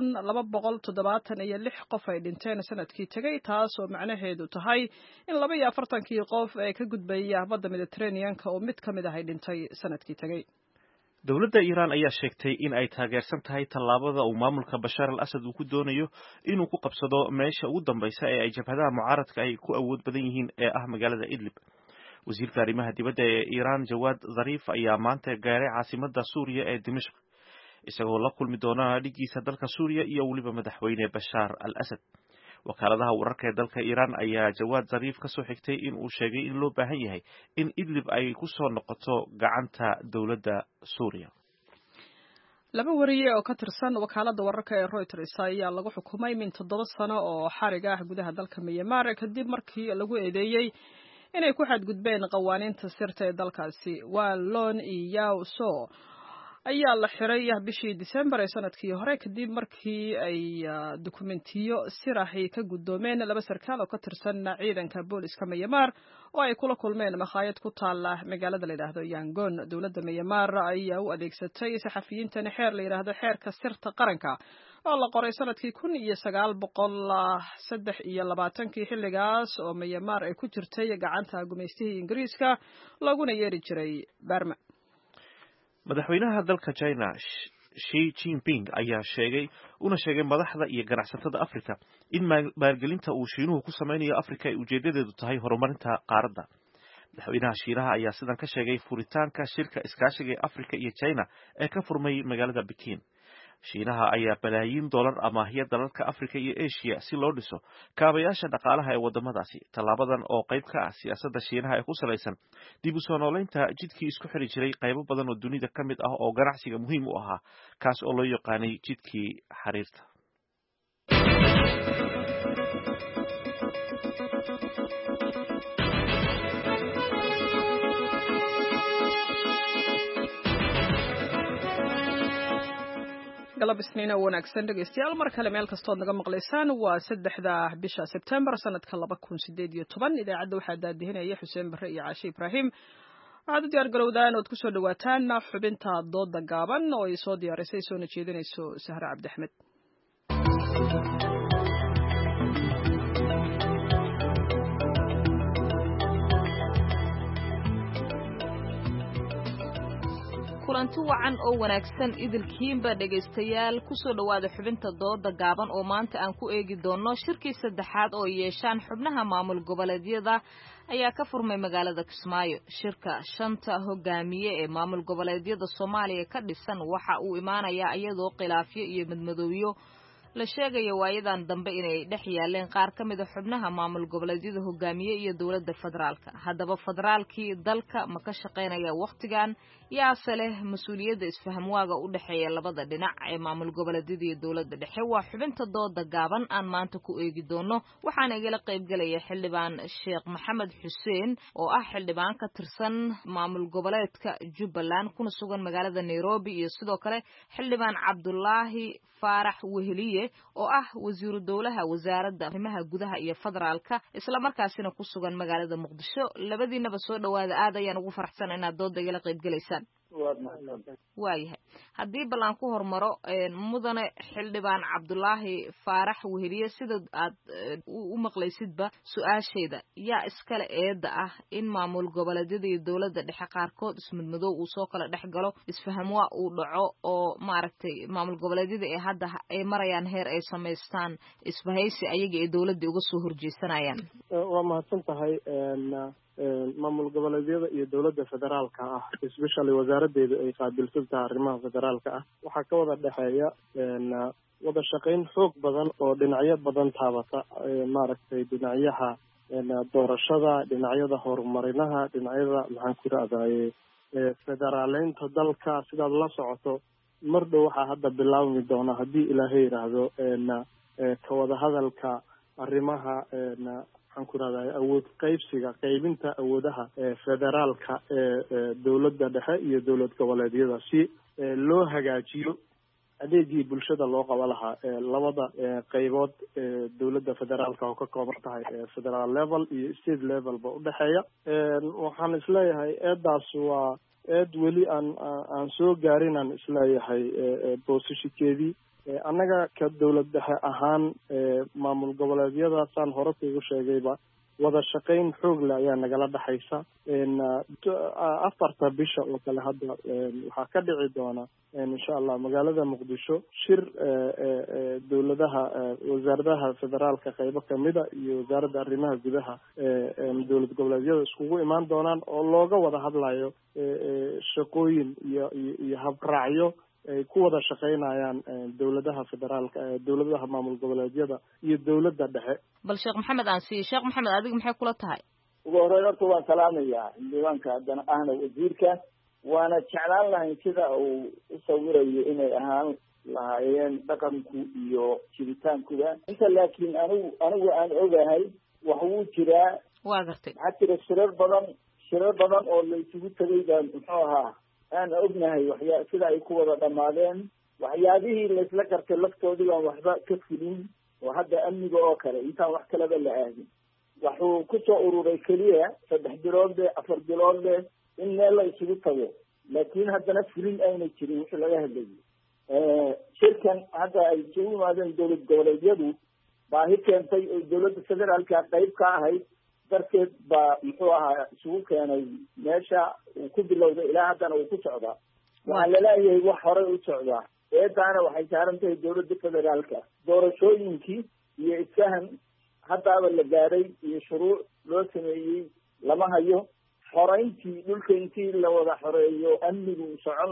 2276 qof ay dhinteen sanadkii tagay taas oo macnaheedu tahay in 42 qof ay ka gudbayeen badda Mediterranean-ka oo mid kamid ah ay dhintay sanadkii tagay. dowladda Iran ayaa sheegtay in ay taageersan tahay tallaabada uu maamulka Bashar al-Assad uu ku doonayo inuu ku qabsado meesha ugu dambaysa ee ay jabhadaha mucaaradka ay ku awood badan yihiin ee ah magaalada Idlib. wasiirka arrimaha dibadda ee Iran Jawad Zarif ayaa maanta gaaray caasimadda Suuriya ee Dimashq isagoo la kulmi doona dhigiisa dalka Suuriya iyo waliba madaxweyne Bashar al-Assad. wakaaladaha wararka ee dalka Iran ayaa Jawad Zarif ka soo xigtay in uu sheegay in loo baahan yahay in Idlib ay ku soo noqoto gacanta dawladda Suuriya. laba wariye oo ka tirsan wakaaladda wararka ee Reuters ayaa lagu xukumay min 7 sano oo xarig ah gudaha dalka Myanmar kadib markii lagu eedeeyay inay ku xadgudbeen qawaaniinta sirta ee dalkaasi. waa Lon Yao So ayaa la xiray bishii December ee sanadkii hore kadib markii ay dokumentiyo sirahi ka guddoomeen laba sarkaal oo ka tirsan ciidanka booliska Myanmar oo ay kula kulmeen makhaayad ku taala magaalada la yiraahdo Yangon. dowladda Myanmar ayaa u adeegsatay saxafiyiintan xeer la yiraahdo xeerka sirta qaranka oo la qoray sanadkii 1923 xilligaas oo Myanmar ay ku jirtay gacanta gumeystihii Ingiriiska laguna yeeri jiray Burma. madaxweynaha dalka China Xi Jinping ayaa sheegay madaxda iyo ganacsatada Afrika in maalgelinta uu Shiinuhu ku sameynayo Afrika ay ujeedadeedu tahay horumarinta qaaradda. madaxweynaha Shiinaha ayaa sidan ka sheegay furitaanka shirka iskaashiga ee Afrika iyo China ee ka furmay magaalada Peking. Shiinaha ayaa balaayiin dollar amaahiya dalalka Afrika iyo Asia si loo dhiso kaabayaasha dhaqaalaha ee wadamadaasi. Tallaabadan oo qayb ka ah siyaasadda Shiinaha ee ku salaysan dib u soo nooleynta jidkii isku xiri jiray qaybo badan oo dunida ka mid ah oo ganacsiga muhiim u ahaa kaas oo loo yaqaanay jidkii xariirta. galab isniina wanaagsan dhegeystayaal mar kale meel kastoo naga maqlaysaan waa 3 bisha September sanadka 2018 idaacadda waxaa daadihinaya Xuseen Barre iyo Caashi Ibraahim. waxaad u diyaar garowdaan ood ku soo dhawaataan xubinta dooda gaaban oo ay soo diyaarisay soo jeedinayso Sahra Cabdi Axmed. kulanti wacan oo wanaagsan idilkiinba dhegaystayaal ku soo dhawaada xubinta dooda gaaban oo maanta aan ku eegi doono shirkii saddexaad oo yeeshaan xubnaha maamul goboleedyada ayaa ka furmay magaalada Kismaayo. shirka shanta hogaamiye ee maamul goboleedyada Soomaaliya ka dhisan waxa uu imaanayaa iyadoo khilaafyo iyo madmadowyo la sheegaya waayadan dambe inay dhex yaaleen qaar ka mid ah xubnaha maamul goboleedyada hogaamiye iyo dawladda federaalka. haddaba federaalkii dalka ma ka shaqeynaya waqtigan yaase leh mas-uuliyadda isfahamwaaga u dhexeeya labada dhinac ee maamul goboleedyada iyo dawladda dhexe? waa xubinta dooda gaaban aan maanta ku eegi doono. waxaana igala qaybgelaya xildhibaan Sheekh Maxamed Xuseen oo ah xildhibaan ka tirsan maamul goboleedka Jubbaland kuna sugan magaalada Nairobi iyo sidoo kale xildhibaan Cabdullaahi Faarax Weheliye oo ah wasiiru dawlaha wasaaradda arrimaha gudaha iyo federaalka isla markaasina ku sugan magaalada Muqdisho. labadiinaba soo dhawaada aad ayaan ugu faraxsan inaad dooda igala qaybgalaysaan. waayahay haddii ballan ku hormaro mudane xildhibaan Cabdullaahi Faarax Weheliye sida aad u maqlaysidba su-aasheeda yaa iskale eeda ah in maamul goboleedyada iyo dawladda dhexe qaarkood ismidmadow uu soo kala dhex galo isfahamwaa uu dhaco oo maaragtay maamul goboleedyada ee hadda ay marayaan heer ay samaystaan isbahaysi ayaga ee dawladda uga soo horjeesanayaan. waa mahadsan tahay maamul goboleedyada iyo dowladda federaalka ah especially wasaaraddeedu ay qaabilsan tahay arrimaha federaalka ah waxaa ka wada dhexeeya wada shaqayn xoog badan oo dhinacyo badan taabata maaragtay dhinacyaha doorashada dhinacyada horumarinaha dhinacyada maxaan ku rahdaye federaaleynta dalka sidaad la socoto mar dhow waxaa hadda bilaabmi doona haddii ilaahay yidhaahdo ka wada hadalka arrimaha maxaan ku rahdaye awood qaybinta awoodaha federaalka dowladda dhexe iyo dowlad goboleedyada si loo hagaajiyo adeegii bulshada loo qaba lahaa labada qaybood dowladda federaalka oo ka kooban tahay federal level iyo state levelba udhexeeya waxaan isleeyahay eedaas waa eed weli aan soo gaarin aan isleeyahay boosashigeedii annaga ka dowlad dhexe ahaan maamul goboleedyadaasaan hore kuugu sheegayba wada shaqayn xoog leh ayaa nagala dhexaysa 4 bisha oo kale hadda waxaa ka dhici doona insha allah magaalada muqdisho shir dowladaha wasaaradaha federaalka qaybo kamida iyo wasaaradda arrimaha gudaha dowlad goboleedyada iskugu imaan doonaan oo looga wada hadlayo shaqooyin iyo habraacyo ay ku wada shaqaynayaan dowladaha federaalka dowladaha maamul goboleedyada iyo dowladda dhexe bal sheekh maxamed aansi sheekh maxamed adiga maxay kula tahay ugu horreyn horta waan salaamayaa diiwaanka haddana ahna wasiirka waana jeclaan lahayn sida uu u sawirayo inay ahaan lahaayeen dhaqanku iyo jiritaankuda inta laakiin anigu aan ogahay wax wuu jiraa waa gartay waxaa jira shirar badan oo la isugu tegay baan muxuu ahaa aan ognahay sida ay ku wada dhamaadeen waxyaabihii laisla gartay laftoodii baan waxba ka fulin oo hadda amniga oo kale intaan wax kaleba la aadin wuxuu kusoo ururay keliya 3 bilood 4 bilood in meel la isugu tago laakiin haddana fulin ayna jirin wixii laga hadlayay shirkan hadda ay isugu yimaadeen dowlad goboleedyadu baahi keentay oo dowladda federaalka qayb ka ahayd darteed baa muxuu ahaa isugu keenay meesha uu ku bilowday ilaa haddana uu ku socdaa waxaa laleeyahay wax horey u socdaa eedaana waxay saaran tahay dowladda federaalka doorashooyinkii iyo isfahan haddaaba la gaadhay iyo shuruuc loo sameeyey lama hayo xoreyntii dhulka intii la wada xoreeyo amnigu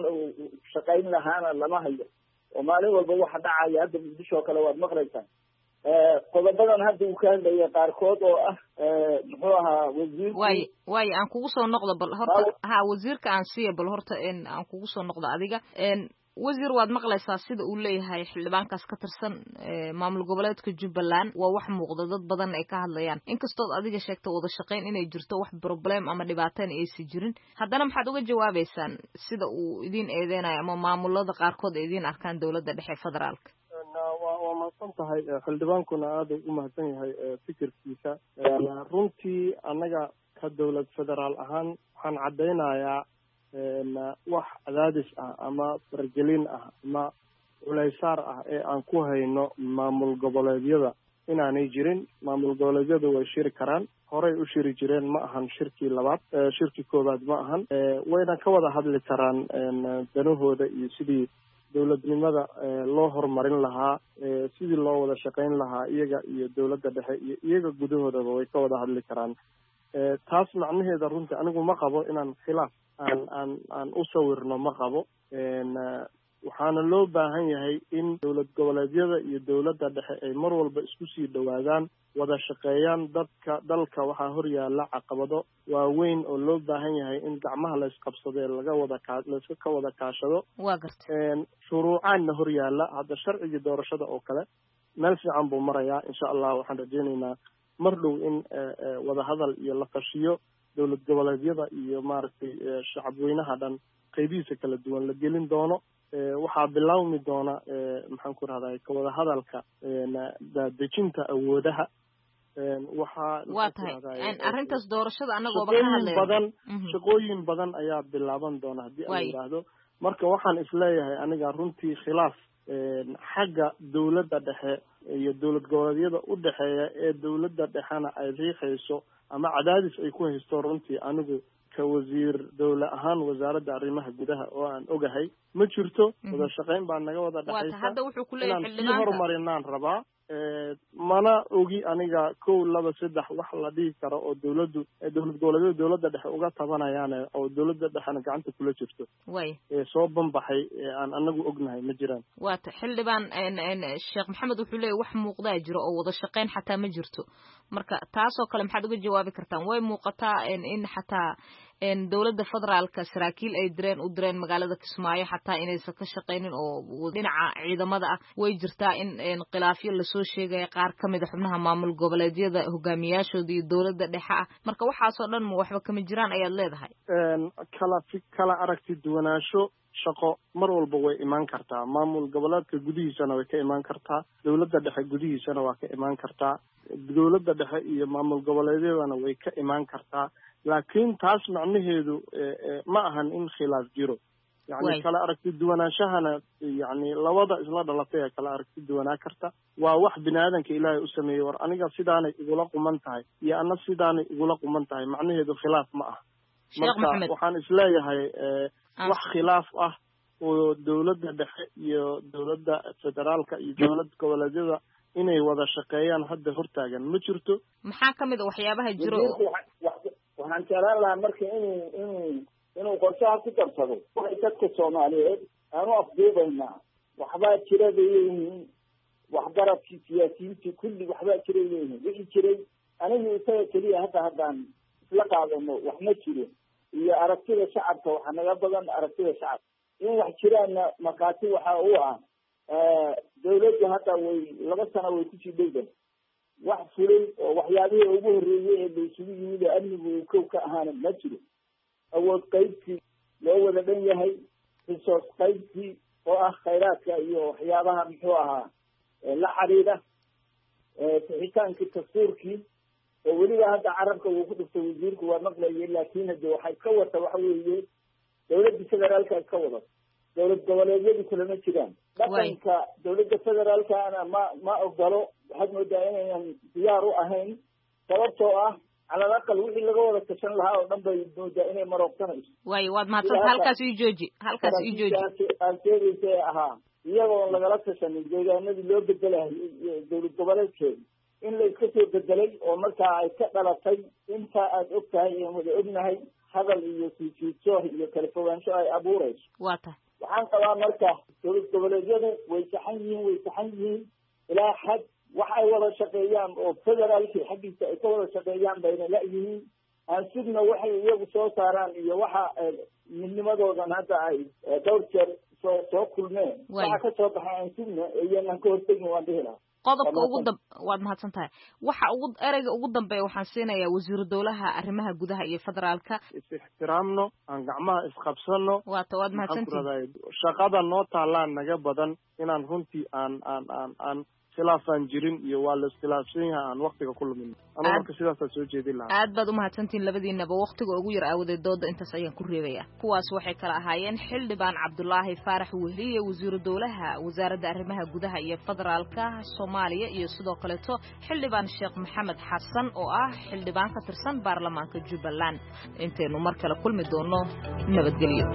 shaqayn lahaana lama hayo oo maalin walba waxa dhacaya hadda muqdisho oo kale waad maqlaysaan qodobadan hadda uu ka hadlaya qaarkood oo ah muxuu ahaa wasiirku waaye aan kugu soo noqdo bal horta wasiirka aan siiya bal horta aan kugu soo noqdo adiga wasiir waad maqlaysaa sida uu leeyahay xildhibaankaas ka tirsan maamul goboleedka Jubbaland waa wax muuqda dad badan ay ka hadlayaan inkastood adiga sheegtay wada shaqayn inay jirto wax problem ama dhibaataan aysan jirin haddana maxaad uga jawaabaysaan sida uu idin eedeynayo ama maamulada qaarkood ay idin arkaan dowladda dhexe federaalka waa mahadsan tahay xildhibaankuna aada u mahadsan yahay fikirkiisa runtii annaga ka dowlad federaal ahaan waxaan caddaynayaa wax cadaadis ah ama fargelin ah ama culaysaar ah ee aan ku hayno maamul goboleedyada inaanay jirin maamul goboleedyadu way shiri karaan horey u shiri jireen ma ahan shirkii labaad shirkii koowaad ma ahan wayna ka wada hadli karaan danahooda iyo sidii dowladnimada loo horumarin lahaa sidii loo wada shaqayn lahaa iyaga iyo dowladda dhexe iyo iyaga gudahoodaba way ka wada hadli karaan taas macnaheeda runtii anigu ma qabo inaan khilaaf aan u sawirno ma qabo waxaana loo baahan yahay in dowlad goboleedyada iyo dowladda dhexe ay mar walba isku sii dhowaadaan wada shaqeeyaan dalka waxaa horyaala caqabado waaweyn oo loo baahan yahay in gacmaha la isqabsado ee layska ka wada kaashado waa gartay shuruucaanna horyaala hadda sharcigii doorashada oo kale meel fiican buu marayaa insha allah waxaan rajaynaynaa mar dhow in wada hadal iyo la tashiyo dowlad goboleedyada iyo maaragtay shacabweynaha dhan qaybihiisa kala duwan la gelin doono waxaa bilaawmi doona maxaan ku rahday ka wada hadalka dejinta awoodaha waa tahay arrintaas doorashada anagooba ka hadlayna shaqooyin badan ayaa bilaaban doona haddii aan yidhaahdo marka waxaan isleeyahay aniga runtii khilaaf xagga dowladda dhexe iyo dowlad goboleedyada u dhexeeya ee dowladda dhexena ay riixayso ama cadaadis ay ku haysto runtii anigu ka wasiir dowle ahaan wasaaradda arrimaha gudaha oo aan ogahay ma jirto wada shaqayn baa naga wada dhexaysa inaan sii horumarinaan rabaa mana ogi aniga 1 2 3 wax la dhihi karo oo dowlad goboleedyada dowladda dhexe uga tabanayaan oo dowladda dhexena gacanta kula jirto soo banbaxay aan anagu ognahay ma jiraan waata xildhibaan Sheekh Maxamed wuxuu leeyahay wax muuqda jiro oo wada shaqeyn xataa ma jirto marka taas oo kale maxaad uga jawaabi kartaan way muuqataa in xataa dowladda federaalka saraakiil ay direen magaalada Kismaayo xataa inaysan ka shaqeynin oo dhinaca ciidamada ah way jirtaa in khilaafyo la soo sheegay qaar kamid ah xubnaha maamul goboleedyada hogaamiyaashooda iyo dowladda dhexe ah marka waxaas oo dhan waxba kama jiraan ayaad leedahay kala aragti duwanaansho shaqo mar walba way imaan kartaa maamul goboleedka gudihiisana way ka imaan kartaa dowladda dhexe gudihiisana waa ka imaan kartaa dowladda dhexe iyo maamul goboleedyadana way ka imaan kartaa laakiin taas macnaheedu ma ahan in khilaaf jiro yani kala aragti duwanaanshahana yani labada isla dhalatay ee kala aragti duwanaa karta waa wax biniaadanka ilaahay u sameeyey war aniga sidaanay igula quman tahay iyo ana sidaanay igula quman tahay macnaheedu khilaaf ma aha marka waxaan isleeyahay wax khilaaf ah oo dowladda dhexe iyo dowladda federaalka iyo dowlad goboleedyada inay wada shaqeeyaan hadda hortaagan ma jirto maxaa kamid waxyaabaha jiro waxaan jeclaan lahaa marka inuu qorshaha ku darsado waxay dadka Soomaaliyeed aanu afduubaynaa waxbaa jira leeyihiin waxgaradkii siyaasiyiintii kulli waxbaa jira leeyihiin wixii jiray anigu isaga keliya haddaan isla qaadano wax ma jiro iyo aragtida shacabka waxa naga badan aragtida shacabka in wax jiraana markaati waxa uu ah dowladda hadda way 2 sano way ku sii dhowdahay wax fulay oo waxyaabihii ugu horeeyay ee isugu yimid amnigu kow ka ahaana ma jiro awood qaybtii loo wada dhan yahay resource qaybtii oo ah khayraadka iyo waxyaabaha muxuu ahaa la xiriira sixitaankii dastuurkii oo weliba hadda carabka uu ku dhiftay wasiirku waa maqlayay laakiin hadda waxay ka wata waxa weeye dowladda federaalka ka wada dowlad goboleedyadu kalama jiraan dhaqanka dowladda federaalkana ma ogolo waxaad moodaa inaynan diyaar u ahayn sababtoo ah على الأقل وحي اللي جوه التشن لها ونبى يبدأ إنه مروقتنا. واي واد ما تصل هالكاس يجوجي الكيري ساها يجوا ولا جلست تشن الجوجا النبي اللي بدله دول القبلات كذي إن اللي كتير بدله ومركا يكتر الطي أنت أدقتها يوم ابنها هذا اللي يسويه يكلفون شو أي أبو ريش. واته. وعن طبعا مركا دول القبلات جذا ويتحنين إلى حد waxay wada shaqeeyaan oo federaalkii xaqiisa ay ka wada shaqeeyaan bayna laayihiin aan sidna waxay iyagu soo saaraan iyo waxa midnimadoodan hadda ay dhowr jeer soo kulmeen waxa ka soo baxay aan sidna iyana ka hortagin waan dhihi lahaa qodobka ugu waad mahadsan tahay waxa ereyga ugu dambeeya waxaan siinayaa wasiir dowlaha arrimaha gudaha iyo federaalka ixtiraamno aan gacmaha isqabsano waad mahadsantahay shaqada noo taalaan naga badan inaan runtii aan khilaafan jirin iyo waa la iskhilaafsan yahay aan waqtiga ku lumin ana marka sidaas soo jeedin lahaa aad baad u mahadsantiin labadiinaba waqtiga ugu yar aawadeed dooda intaas ayaan ku reebaya kuwaas waxay kala ahaayeen xildhibaan Cabdullaahi Faarax Wehliye wasiir dowlaha wasaaradda arrimaha gudaha iyo federaalka Soomaaliya iyo sidoo kale xildhibaan Sheekh Maxamed Xasan oo ah xildhibaan ka tirsan baarlamaanka Jubbaland inteenu mar kale kulmi doono nabadgelyo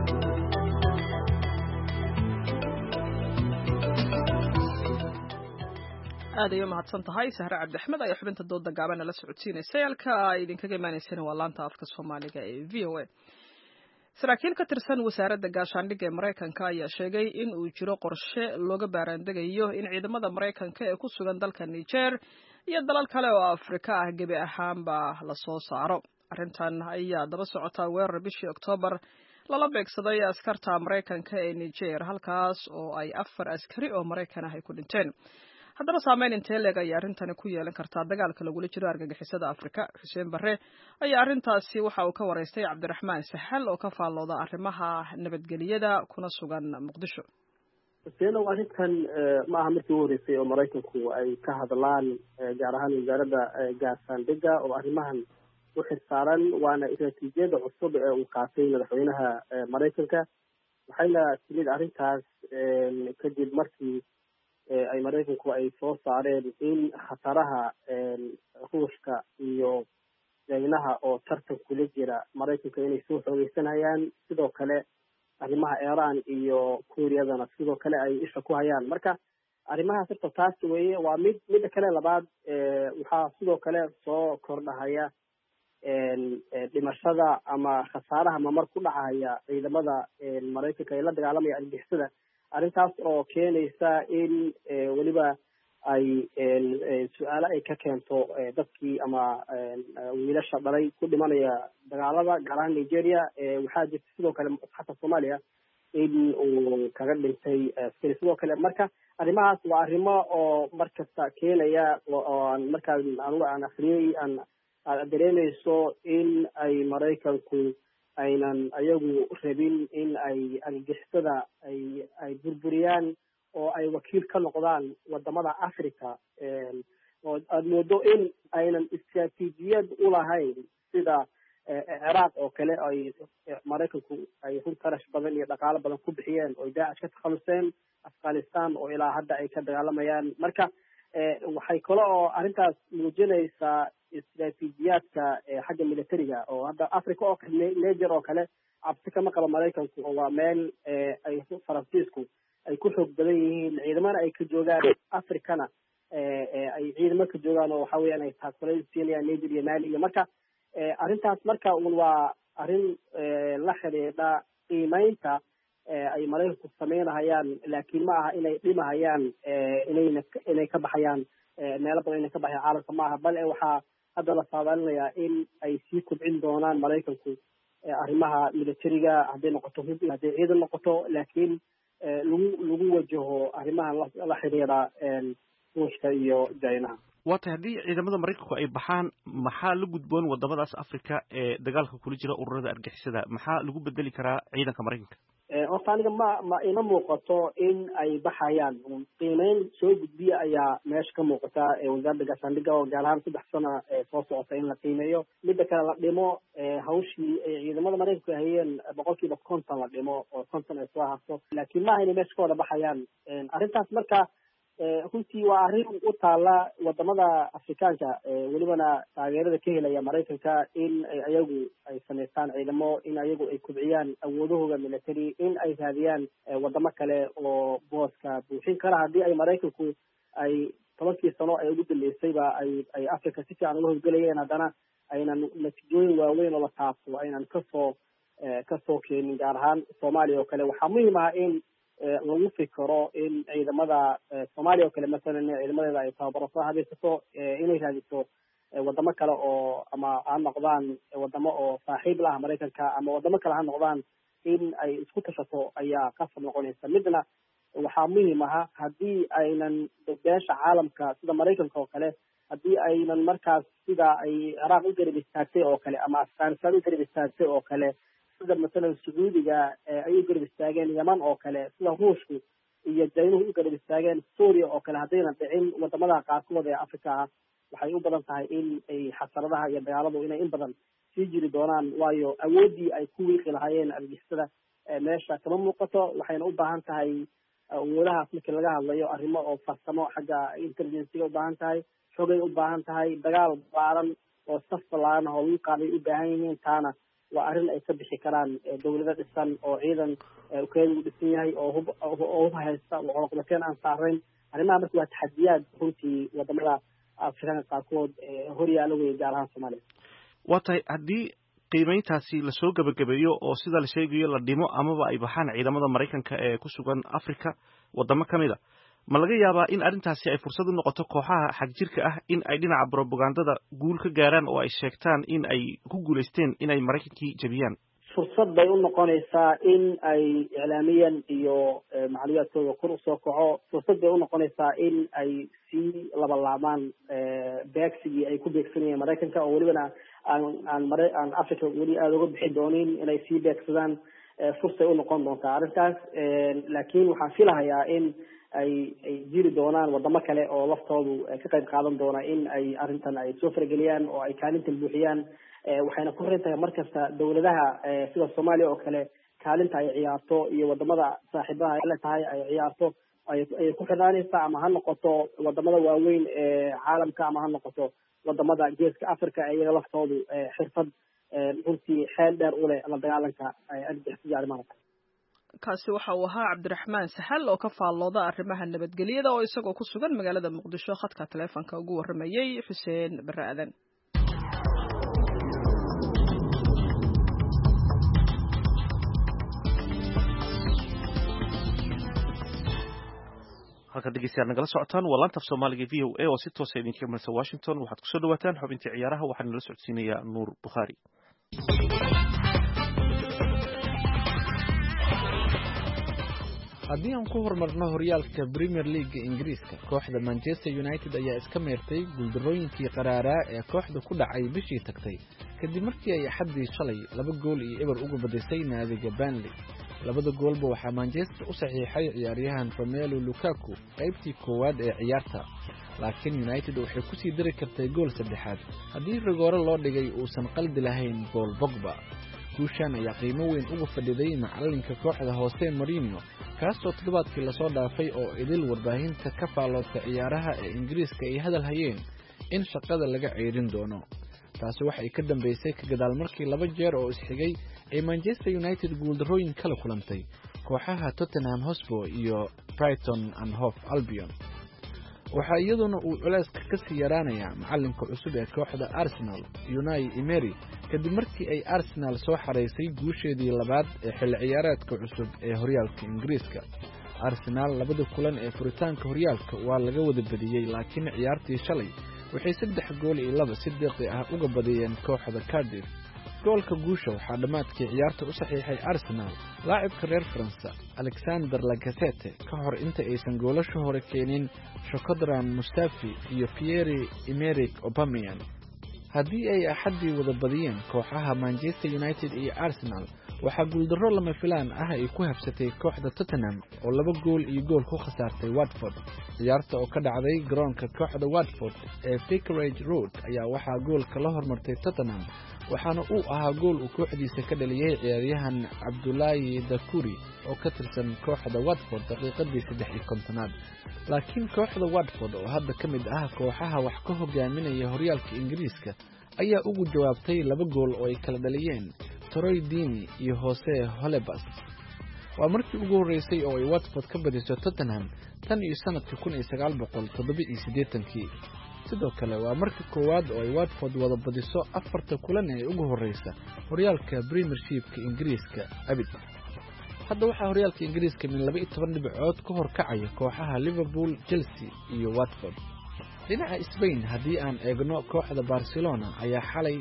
aad ayuu mahadsan tahay Sahra Cabdi Axmed ayaa xubinta dooda gaaban la socodsiinaysay halka ay idinkaga imaanayseen waa laanta afka Soomaaliga ee VOA saraakiil ka tirsan wasaaradda gaashaandhigga ee Mareykanka ayaa sheegay in uu jiro qorshe looga baaraandegayo in ciidamada Mareykanka ee ku sugan dalka Niger iyo dalal kale oo Afrika ah gebi ahaanba la soo saaro arrintan ayaa daba socota weerar bishii Oktoobar lala beegsaday askarta Mareykanka ee Niger halkaas oo ay 4 askari oo Mareykan ah ay ku dhinteen haddaba saameyn intee leeg ay arrintani ku yeelan kartaa dagaalka lagula jiro argagixisada Afrika Xuseen Barre ayaa arrintaasi waxa uu ka wareystay Cabdiraxmaan Sahal oo ka faallooda arrimaha nabadgelyada kuna sugan Muqdisho Xuseen arrintan ma aha markii horeysay oo Mareykanku ay ka hadlaan gaar ahaan wasaaradda gaashaandhigga oo arrimahan u xilsaaran waana istiraatiijiyada cusub ee uu qaatay madaxweynaha Mareykanka waxayna timid arrintaas kadib markii ay Mareykanku ay soo saareen in khataraha ruushka iyo China oo tartan kula jira Mareykanka inay soo xoogeysanayaan sidoo kale arrimaha Iran iyo Kuuriyadana sidoo kale ay isha ku hayaan marka arrimahaas horta taas weeye waa midda kale labaad waxaa sidoo kale soo kordhahaya dhimashada ama khasaaraha mamar ku dhacaya ciidamada maraykanka ee la dagaalamaya argixisada arrintaas oo keenaysa in weliba ay su-aalo ay ka keento dadkii ama wiilasha dhalay ku dhimanaya dagaalada gaar ahaan Nigeria waxaa jirta sidoo kale xataa Soomaaliya in uu kaga dhintay sidoo kale marka arrimahaas waa arrimo oo markasta keenaya oo markaa aan akhriyay aan dareemayso in ay maraykanku aynan ayagu rabin in ay argixisada ay burburiyaan oo ay wakiil ka noqdaan wadamada Africa oo aad moodo in aynan istiraatiijiyad u lahayn sida Iraq oo kale ay maraykanku ay qarash badan iyo dhaqaale badan ku bixiyeen oo Daesh ka takhaluseen Afghanistan oo ilaa hadda ay ka dagaalamayaan marka waxay kale oo arrintaas muujinaysaa istiraatiijiyaadka xagga militariga oo hadda Africa oo kale Niger oo kale cabsi kama qabo maraykanku oo waa meel ay Faransiisku ay ku xoog badan yihiin ciidamada ay ka joogaan Afrikana ay ciidamo ka joogaan oo waxa weeyaan ay taakulayn siinayaan Niger iyo Mali iyo marka arrintaas marka waa arrin la xiriidha qiimeynta ay maraykanku sameynayaan laakiin ma aha inay dhimahayaan inay ka baxayaan meelo badan inay ka baxayaan caalamka ma aha bal waxaa hadda la saadaalinayaa in ay sii kobcin doonaan maraykanku arrimaha militariga hadday noqoto hub hadday ciidan noqoto laakiin lagu wajaho arrimaha la xiriira ruushka iyo Chinaha waa tahay haddii ciidamada maraykanku ay baxaan maxaa la gudboon wadamadaas Afrika ee dagaalka kula jira ururada argixisada maxaa lagu bedeli karaa ciidanka maraykanka horta aniga ma ina muuqato in ay baxayaan qiimeyn soo gudbiya ayaa meesha ka muuqata wasaaradda gaashaandhigga oo gaar ahaan 3 sano soo socota in la qiimeeyo midda kale la dhimo hawshii ay ciidamada maraykanku hayeen 50% la dhimo oo 50 ay soo harto laakiin ma inay meesha ka wada baxayaan arrintaas marka runtii waa arrin u taala wadamada Afrikaanka welibana taageerada ka helaya maraykanka in ayagu ay sameystaan ciidamo in ayagu ay kubciyaan awoodahooda military in ay raadiyaan wadamo kale oo booska buuxin kara haddii ay maraykanku ay 10 sano ay ugu dambeysayba ay Afrika si fiican uga howlgalayeen haddana aynan natiijooyin waaweyn oo la taabto aynan kasoo keenin gaar ahaan Soomaaliya oo kale waxaa muhiim ah in lagu fikiro in ciidamada Soomaaliya oo kale masalan ciidamadeeda ay tababaro soo habaysato inay raadiso wadamo kale oo ama ha noqdaan wadamo oo saaxiib la ah maraykanka ama wadamo kale ha noqdaan in ay isku tashato ayaa qasab noqonaysa midna waxaa muhiim ah haddii aynan beesha caalamka sida maraykanka oo kale haddii aynan markaas sida ay Iraq u garab istaagtay oo kale ama Afghanistan u garab istaagtay oo kale sida masalan Sacuudiga ay u garab istaageen Yemen oo kale sida Ruushku iyo China u garab istaageen Suuriya oo kale haddayna dhicin wadamada qaarkood ee Afrika waxay u badan tahay in ay xasaradaha iyo dagaaladu inay in badan sii jiri doonaan waayo awoodii ay ku wiiqi lahaayeen argixisada meesha kama muuqato waxayna u baahan tahay awoodahaas markii laga hadlayo arrimo oo farsamo xagga intelligence-ga u baahan tahay xogay u baahan tahay dagaal ballaaran oo saf ballaaran oo lagu qaaday u baahan yihiin taana waa arrin ay ka bixi karaan dawlado dhisan oo ciidan ukeedu dhisan yahay oo hub haysta oo coloqobateen aan saarayn arrimaha marka waa taxadiyaad runtii wadamada Afrikaanka qaarkood horyaalo weeye gaar ahaan Soomaaliya waa tahay haddii qiimeyntaasi lasoo gabagabeeyo oo sida la sheegayo la dhimo amaba ay baxaan ciidamada maraykanka ee ku sugan Afrika wadamo ka mid a ma laga yaabaa in arrintaasi ay fursad u noqoto kooxaha xagjirka ah in ay dhinaca propagandada guul ka gaaraan oo ay sheegtaan in ay ku guuleysteen in ay maraykankii jabiyaan fursad bay u noqonaysaa in ay iclaamiyan iyo macluumaadkooda kor u soo kaco fursad bay u noqonaysaa in ay sii labalaamaan beegsigii ay ku beegsanayeen maraykanka oo welibana aan Africa weli aada uga bixi doonin inay sii beegsadaan fursay u noqon doontaa arrintaas laakiin waxaan filahayaa in ay jiri doonaan wadamo kale oo laftoodu ka qayb qaadan doona in ay arrintan ay soo farageliyaan oo ay kaalintan buuxiyaan waxayna ku xiran tahay markasta dawladaha sida Soomaaliya oo kale kaalinta ay ciyaarto iyo wadamada saaxiibaha ay la tahay ay ciyaarto ay ku xirnaanaysaa ama ha noqoto wadamada waaweyn ee caalamka ama ha noqoto wadamada geeska Afrika iyaga laftoodu xirfad runtii xeel dheer u leh la dagaalanka argixisada arrimaha kaasi waxa uu ahaa cabdiraxmaan sahal oo ka faallooda arrimaha nabadgelyada oo isagoo ku sugan magaalada muqdisho khadka taleefonka ugu warramayey xuseen bare aadan. halka dhegeystayaal nagala socotaan waa laanta af soomaaliga v o a oo si toosa idinka imanaysa Washington. waxaad kusoo dhawaataan xubintii ciyaaraha waxaana nala socodsiinayaa Nuur Bukhaari. haddii aan ku horumarno horyaalka Premier League Ingiriiska, kooxda Manchester United ayaa iska meertay guuldarooyinkii qaraaraa ee kooxda ku dhacay bishii tagtay kadib markii ay xaddii shalay 2-0 uga badisay naadiga Burnley. labada goolba waxaa Manchester u saxiixay ciyaaryahan Romelu Lukaku qaybtii koowaad ee ciyaarta, laakiin United waxay ku sii dari kartay gool saddexaad haddii rigoore loo dhigay uusan qaldi lahayn Paul Pogba. guushan ayaa qiimo weyn uga fadhiday macalinka kooxda Jose Mourinho, kaasoo toddobaadkii lasoo dhaafay oo idil warbaahinta ka faaloodka ciyaaraha ee Ingiriiska ay hadal hayeen in shaqada laga ceerin doono. taasi waxay ka dambeysay ka gadaal markii 2 jeer oo isxigay ay Manchester United guuldarooyin kala kulantay kooxaha Tottenham Hotspur iyo Brighton and Hove Albion. waxaa iyaduna uu culayska ka sii yaraanayaa macalinka cusub ee kooxda Arsenal, Unai Emery, kadib markii ay Arsenal soo xareysay guusheedii labaad ee xilli ciyaareedka cusub ee horyaalka Ingiriiska. Arsenal labada kulan ee furitaanka horyaalka waa laga wada badiyay, laakiin ciyaartii shalay waxay 3-2 si deeqi ah uga badiyeen kooxda Cardiff. goolka guusha waxaa dhamaadkii ciyaarta u saxiixay Arsenal laacibka reer Faransa Alexander Lacazette ka hor inta aysan goolasho hore keenin Shkodran Mustafi iyo Pierre-Emerick Aubameyang. haddii ay axadii wada badiyeen kooxaha Manchester United iyo Arsenal, waxaa guuldarro lama filaan ah ay ku habsatay kooxda Tottenham oo 2-0 ku khasaartay Watford. ciyaarta oo ka dhacday garoonka kooxda Watford ee Vicarage Road ayaa waxaa goolka la hormartay Tottenham, waxaana uu ahaa gool uu kooxdiisa ka dhaliyay ciyaaryahan Abdullahi Dakuri oo ka tirsan kooxda Watford daqiiqadii 53aad. laakiin kooxda Watford oo hadda ka mid ah kooxaha wax ka hogaaminaya horyaalka Ingiriiska ayaa ugu jawaabtay 2 gool oo ay kala dhaliyeen Troy Deeney iyo Jose Holebas. waa markii ugu horeysay oo ay Watford ka badiso Tottenham tan iyo sanadkii 1987. sidoo kale waa markii koowaad oo ay Watford wada badiso 4 kulan ee ugu horeysa horyaalka Premiershipka Ingiriiska abid. hadda waxaa horyaalka Ingiriiska min 12 dhibcood ka hor kacaya kooxaha Liverpool, Chelsea iyo Watford. dhinaca Spain haddii aan eegno, kooxda Barcelona ayaa xalay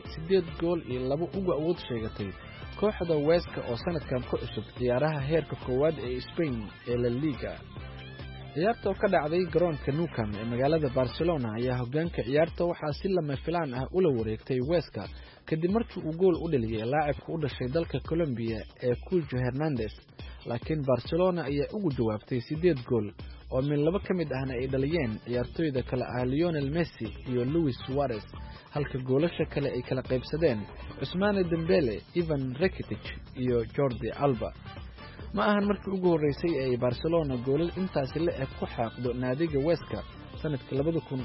8-2 uga awood sheegatay kooxda Huesca oo sanadkan ku cusub ciyaaraha heerka koowaad ee Spain ee La Liga. ciyaarta oo ka dhacday garoonka Nou Camp ee magaalada Barcelona ayaa hoggaanka ciyaarta waxaa si lama filaan ah ula wareegtay Huesca kadib markii uu gool u dhaliyay laacibka u dhashay dalka Colombia ee Cucho Hernandez. laakiin Barcelona ayaa ugu jawaabtay 8 gool oo min 2 ka mid ahna ay dhaliyeen ciyaartooyda kale ah Lionel Messi iyo Luis Suarez, halka goolasha kale ay kala qaybsadeen Ousmane Dembele, Ivan Rakitic iyo Jordi Alba. ma ahan markii ugu horeysay ee Barcelona goolal intaasi la eg ku xaaqdo naadiga Huesca. sanadkii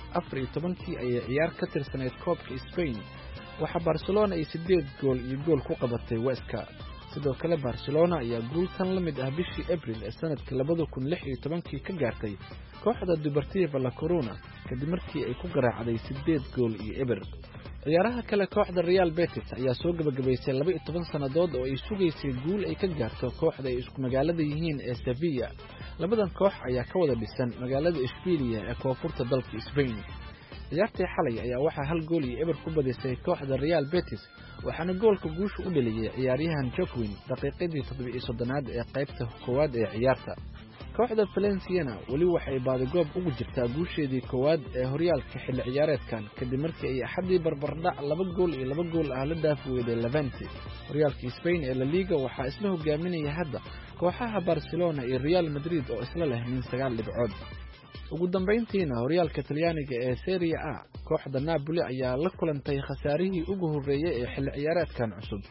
2014 ayay ciyaar ka tirsaneyd koobka Spain, waxa Barcelona ay 8 gool ku qabatay Huesca. sidoo kale Barcelona ayaa guultan la mid ah bishii April ee sanadkii 2016 ka gaartay kooxda Deportivo La Corona kadib markii ay ku garaacday 8-0. ciyaaraha kale, kooxda Real Betis ayaa soo gabagabaysay 12 sanadood oo ay sugaysay guul ay ka gaarto kooxda ay isku magaalada yihiin ee Sevilla. labadan koox ayaa ka wada dhisan magaalada Ishbiiliya ee koonfurta dalka Spain. ciyaartii xalay ayaa waxaa 1-0 ku badisay kooxda Real Betis, waxaana goolka guusha u dhaliyay ciyaaryahan Joaquin daqiiqadii 37aad ee qaybta koowaad ee ciyaarta. kooxda Valencia wali waxay baadagoob ugu jirtaa guusheedii koowaad ee horyaalka xilli ciyaareedkan kadib markii ay axadii barbardhac 2-2 ah la dhaafweeday Levante. horyaalka Spain ee La Liga waxaa isla hogaaminaya hadda kooxaha Barcelona iyo Real Madrid oo isla leh min 9 dhibcood. ugu dambeyntiina horyaalka Talyaaniga ee Serie A, kooxda Napoli ayaa la kulantay khasaarihii ugu horeeyay ee xilli ciyaareedkan cusub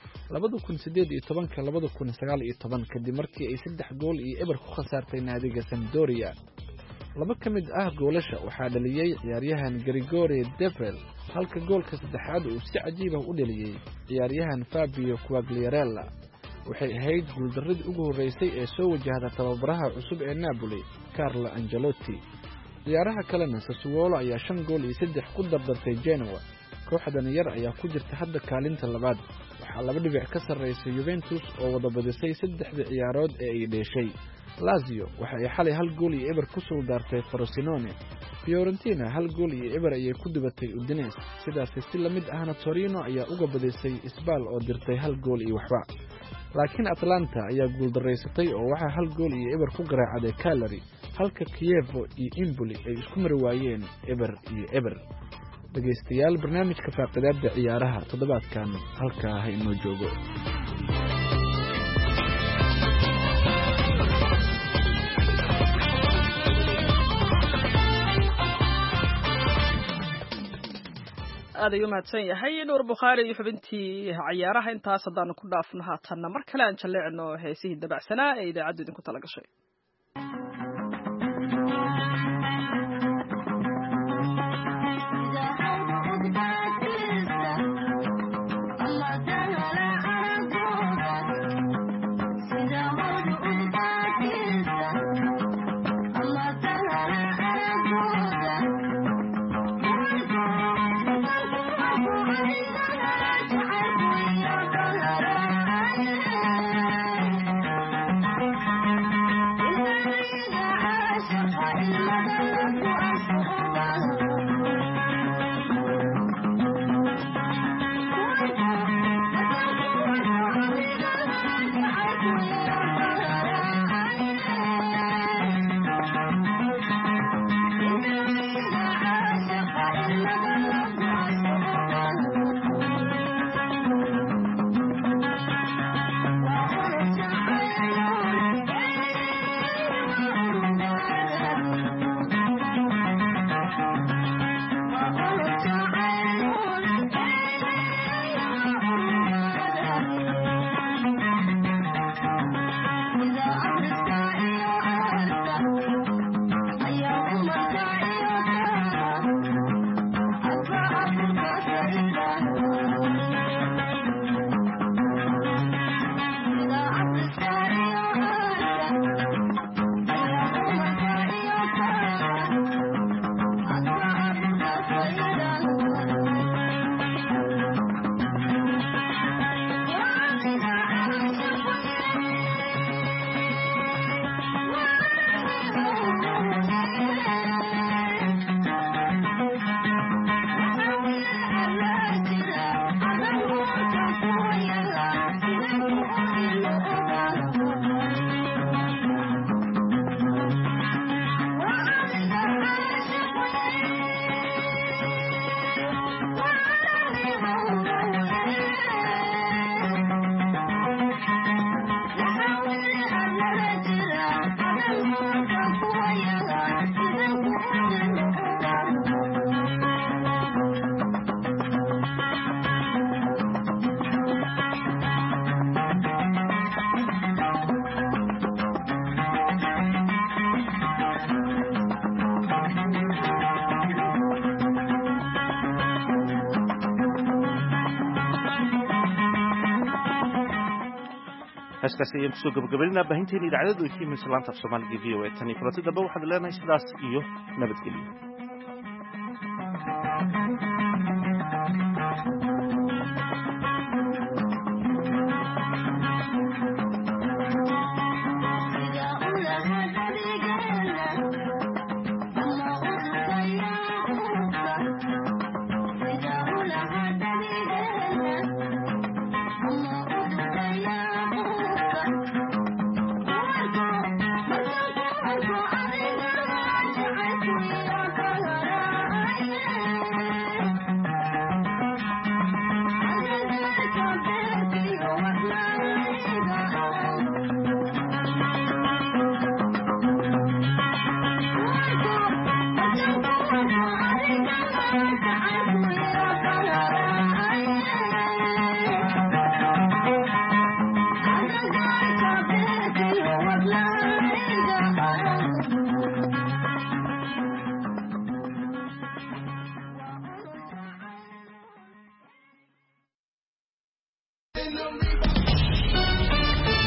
2018-2019 kadib markii ay 3-0 ku khasaartay naadiga Sampdoria. 2 ka mid ah goolasha waxaa dhaliyay ciyaaryahan Grigore Devrel, halka goolka saddexaad uu si cajiib ah u dhaliyay ciyaaryahan Fabio Quagliarella. waxay ahayd guuldarradii ugu horreysay ee soo wajahda tababaraha cusub ee Napoli Carlo Ancelotti. ciyaaraha kalena Sassuolo ayaa 5 gool iyo 3 ku dardartay Genoa. kooxdan yar ayaa ku jirta hadda kaalinta labaad, waxaa 2 dhibic ka sarreysay Juventus oo wada badisay 3 ciyaarood ee ay dheeshay. Lazio waxa ay xalay 1 gool iyo eber ku soo daartay Frosinone. Fiorentina 1 gool iyo eber ayay ku dibatay Udinese, sidaas si la mid ahna Torino ayaa uga badisay Spal oo dirtay 1 gool iyo waxba. laakiin Atlanta ayaa guul dareysatay oo waxa 1 gool iyo eber ku garaacday Cagliari, halka Chievo iyo Empoli ay isku mari waayeen eber iyo eber. dhageystayaal, barnaamijka faaqidaada ciyaaraha toddobaadkan halkaa ha inoo joogo. aad ayuu mahadsan yahay Nuur Bukhaari iyo xubintii ciyaaraha. intaas haddaan ku dhaafno haatanna mar kale aan jaleecno heesihii dabacsanaa ee idaacaddu idinku tala gashay. heeskaasi ayaan kusoo gabagabaynaa baahinteena idaacadadu ay ka imaysa laanta af soomaaliga v o a tan iyo kulanti dambe waxaad leenahay sidaas iyo nabadgelyo.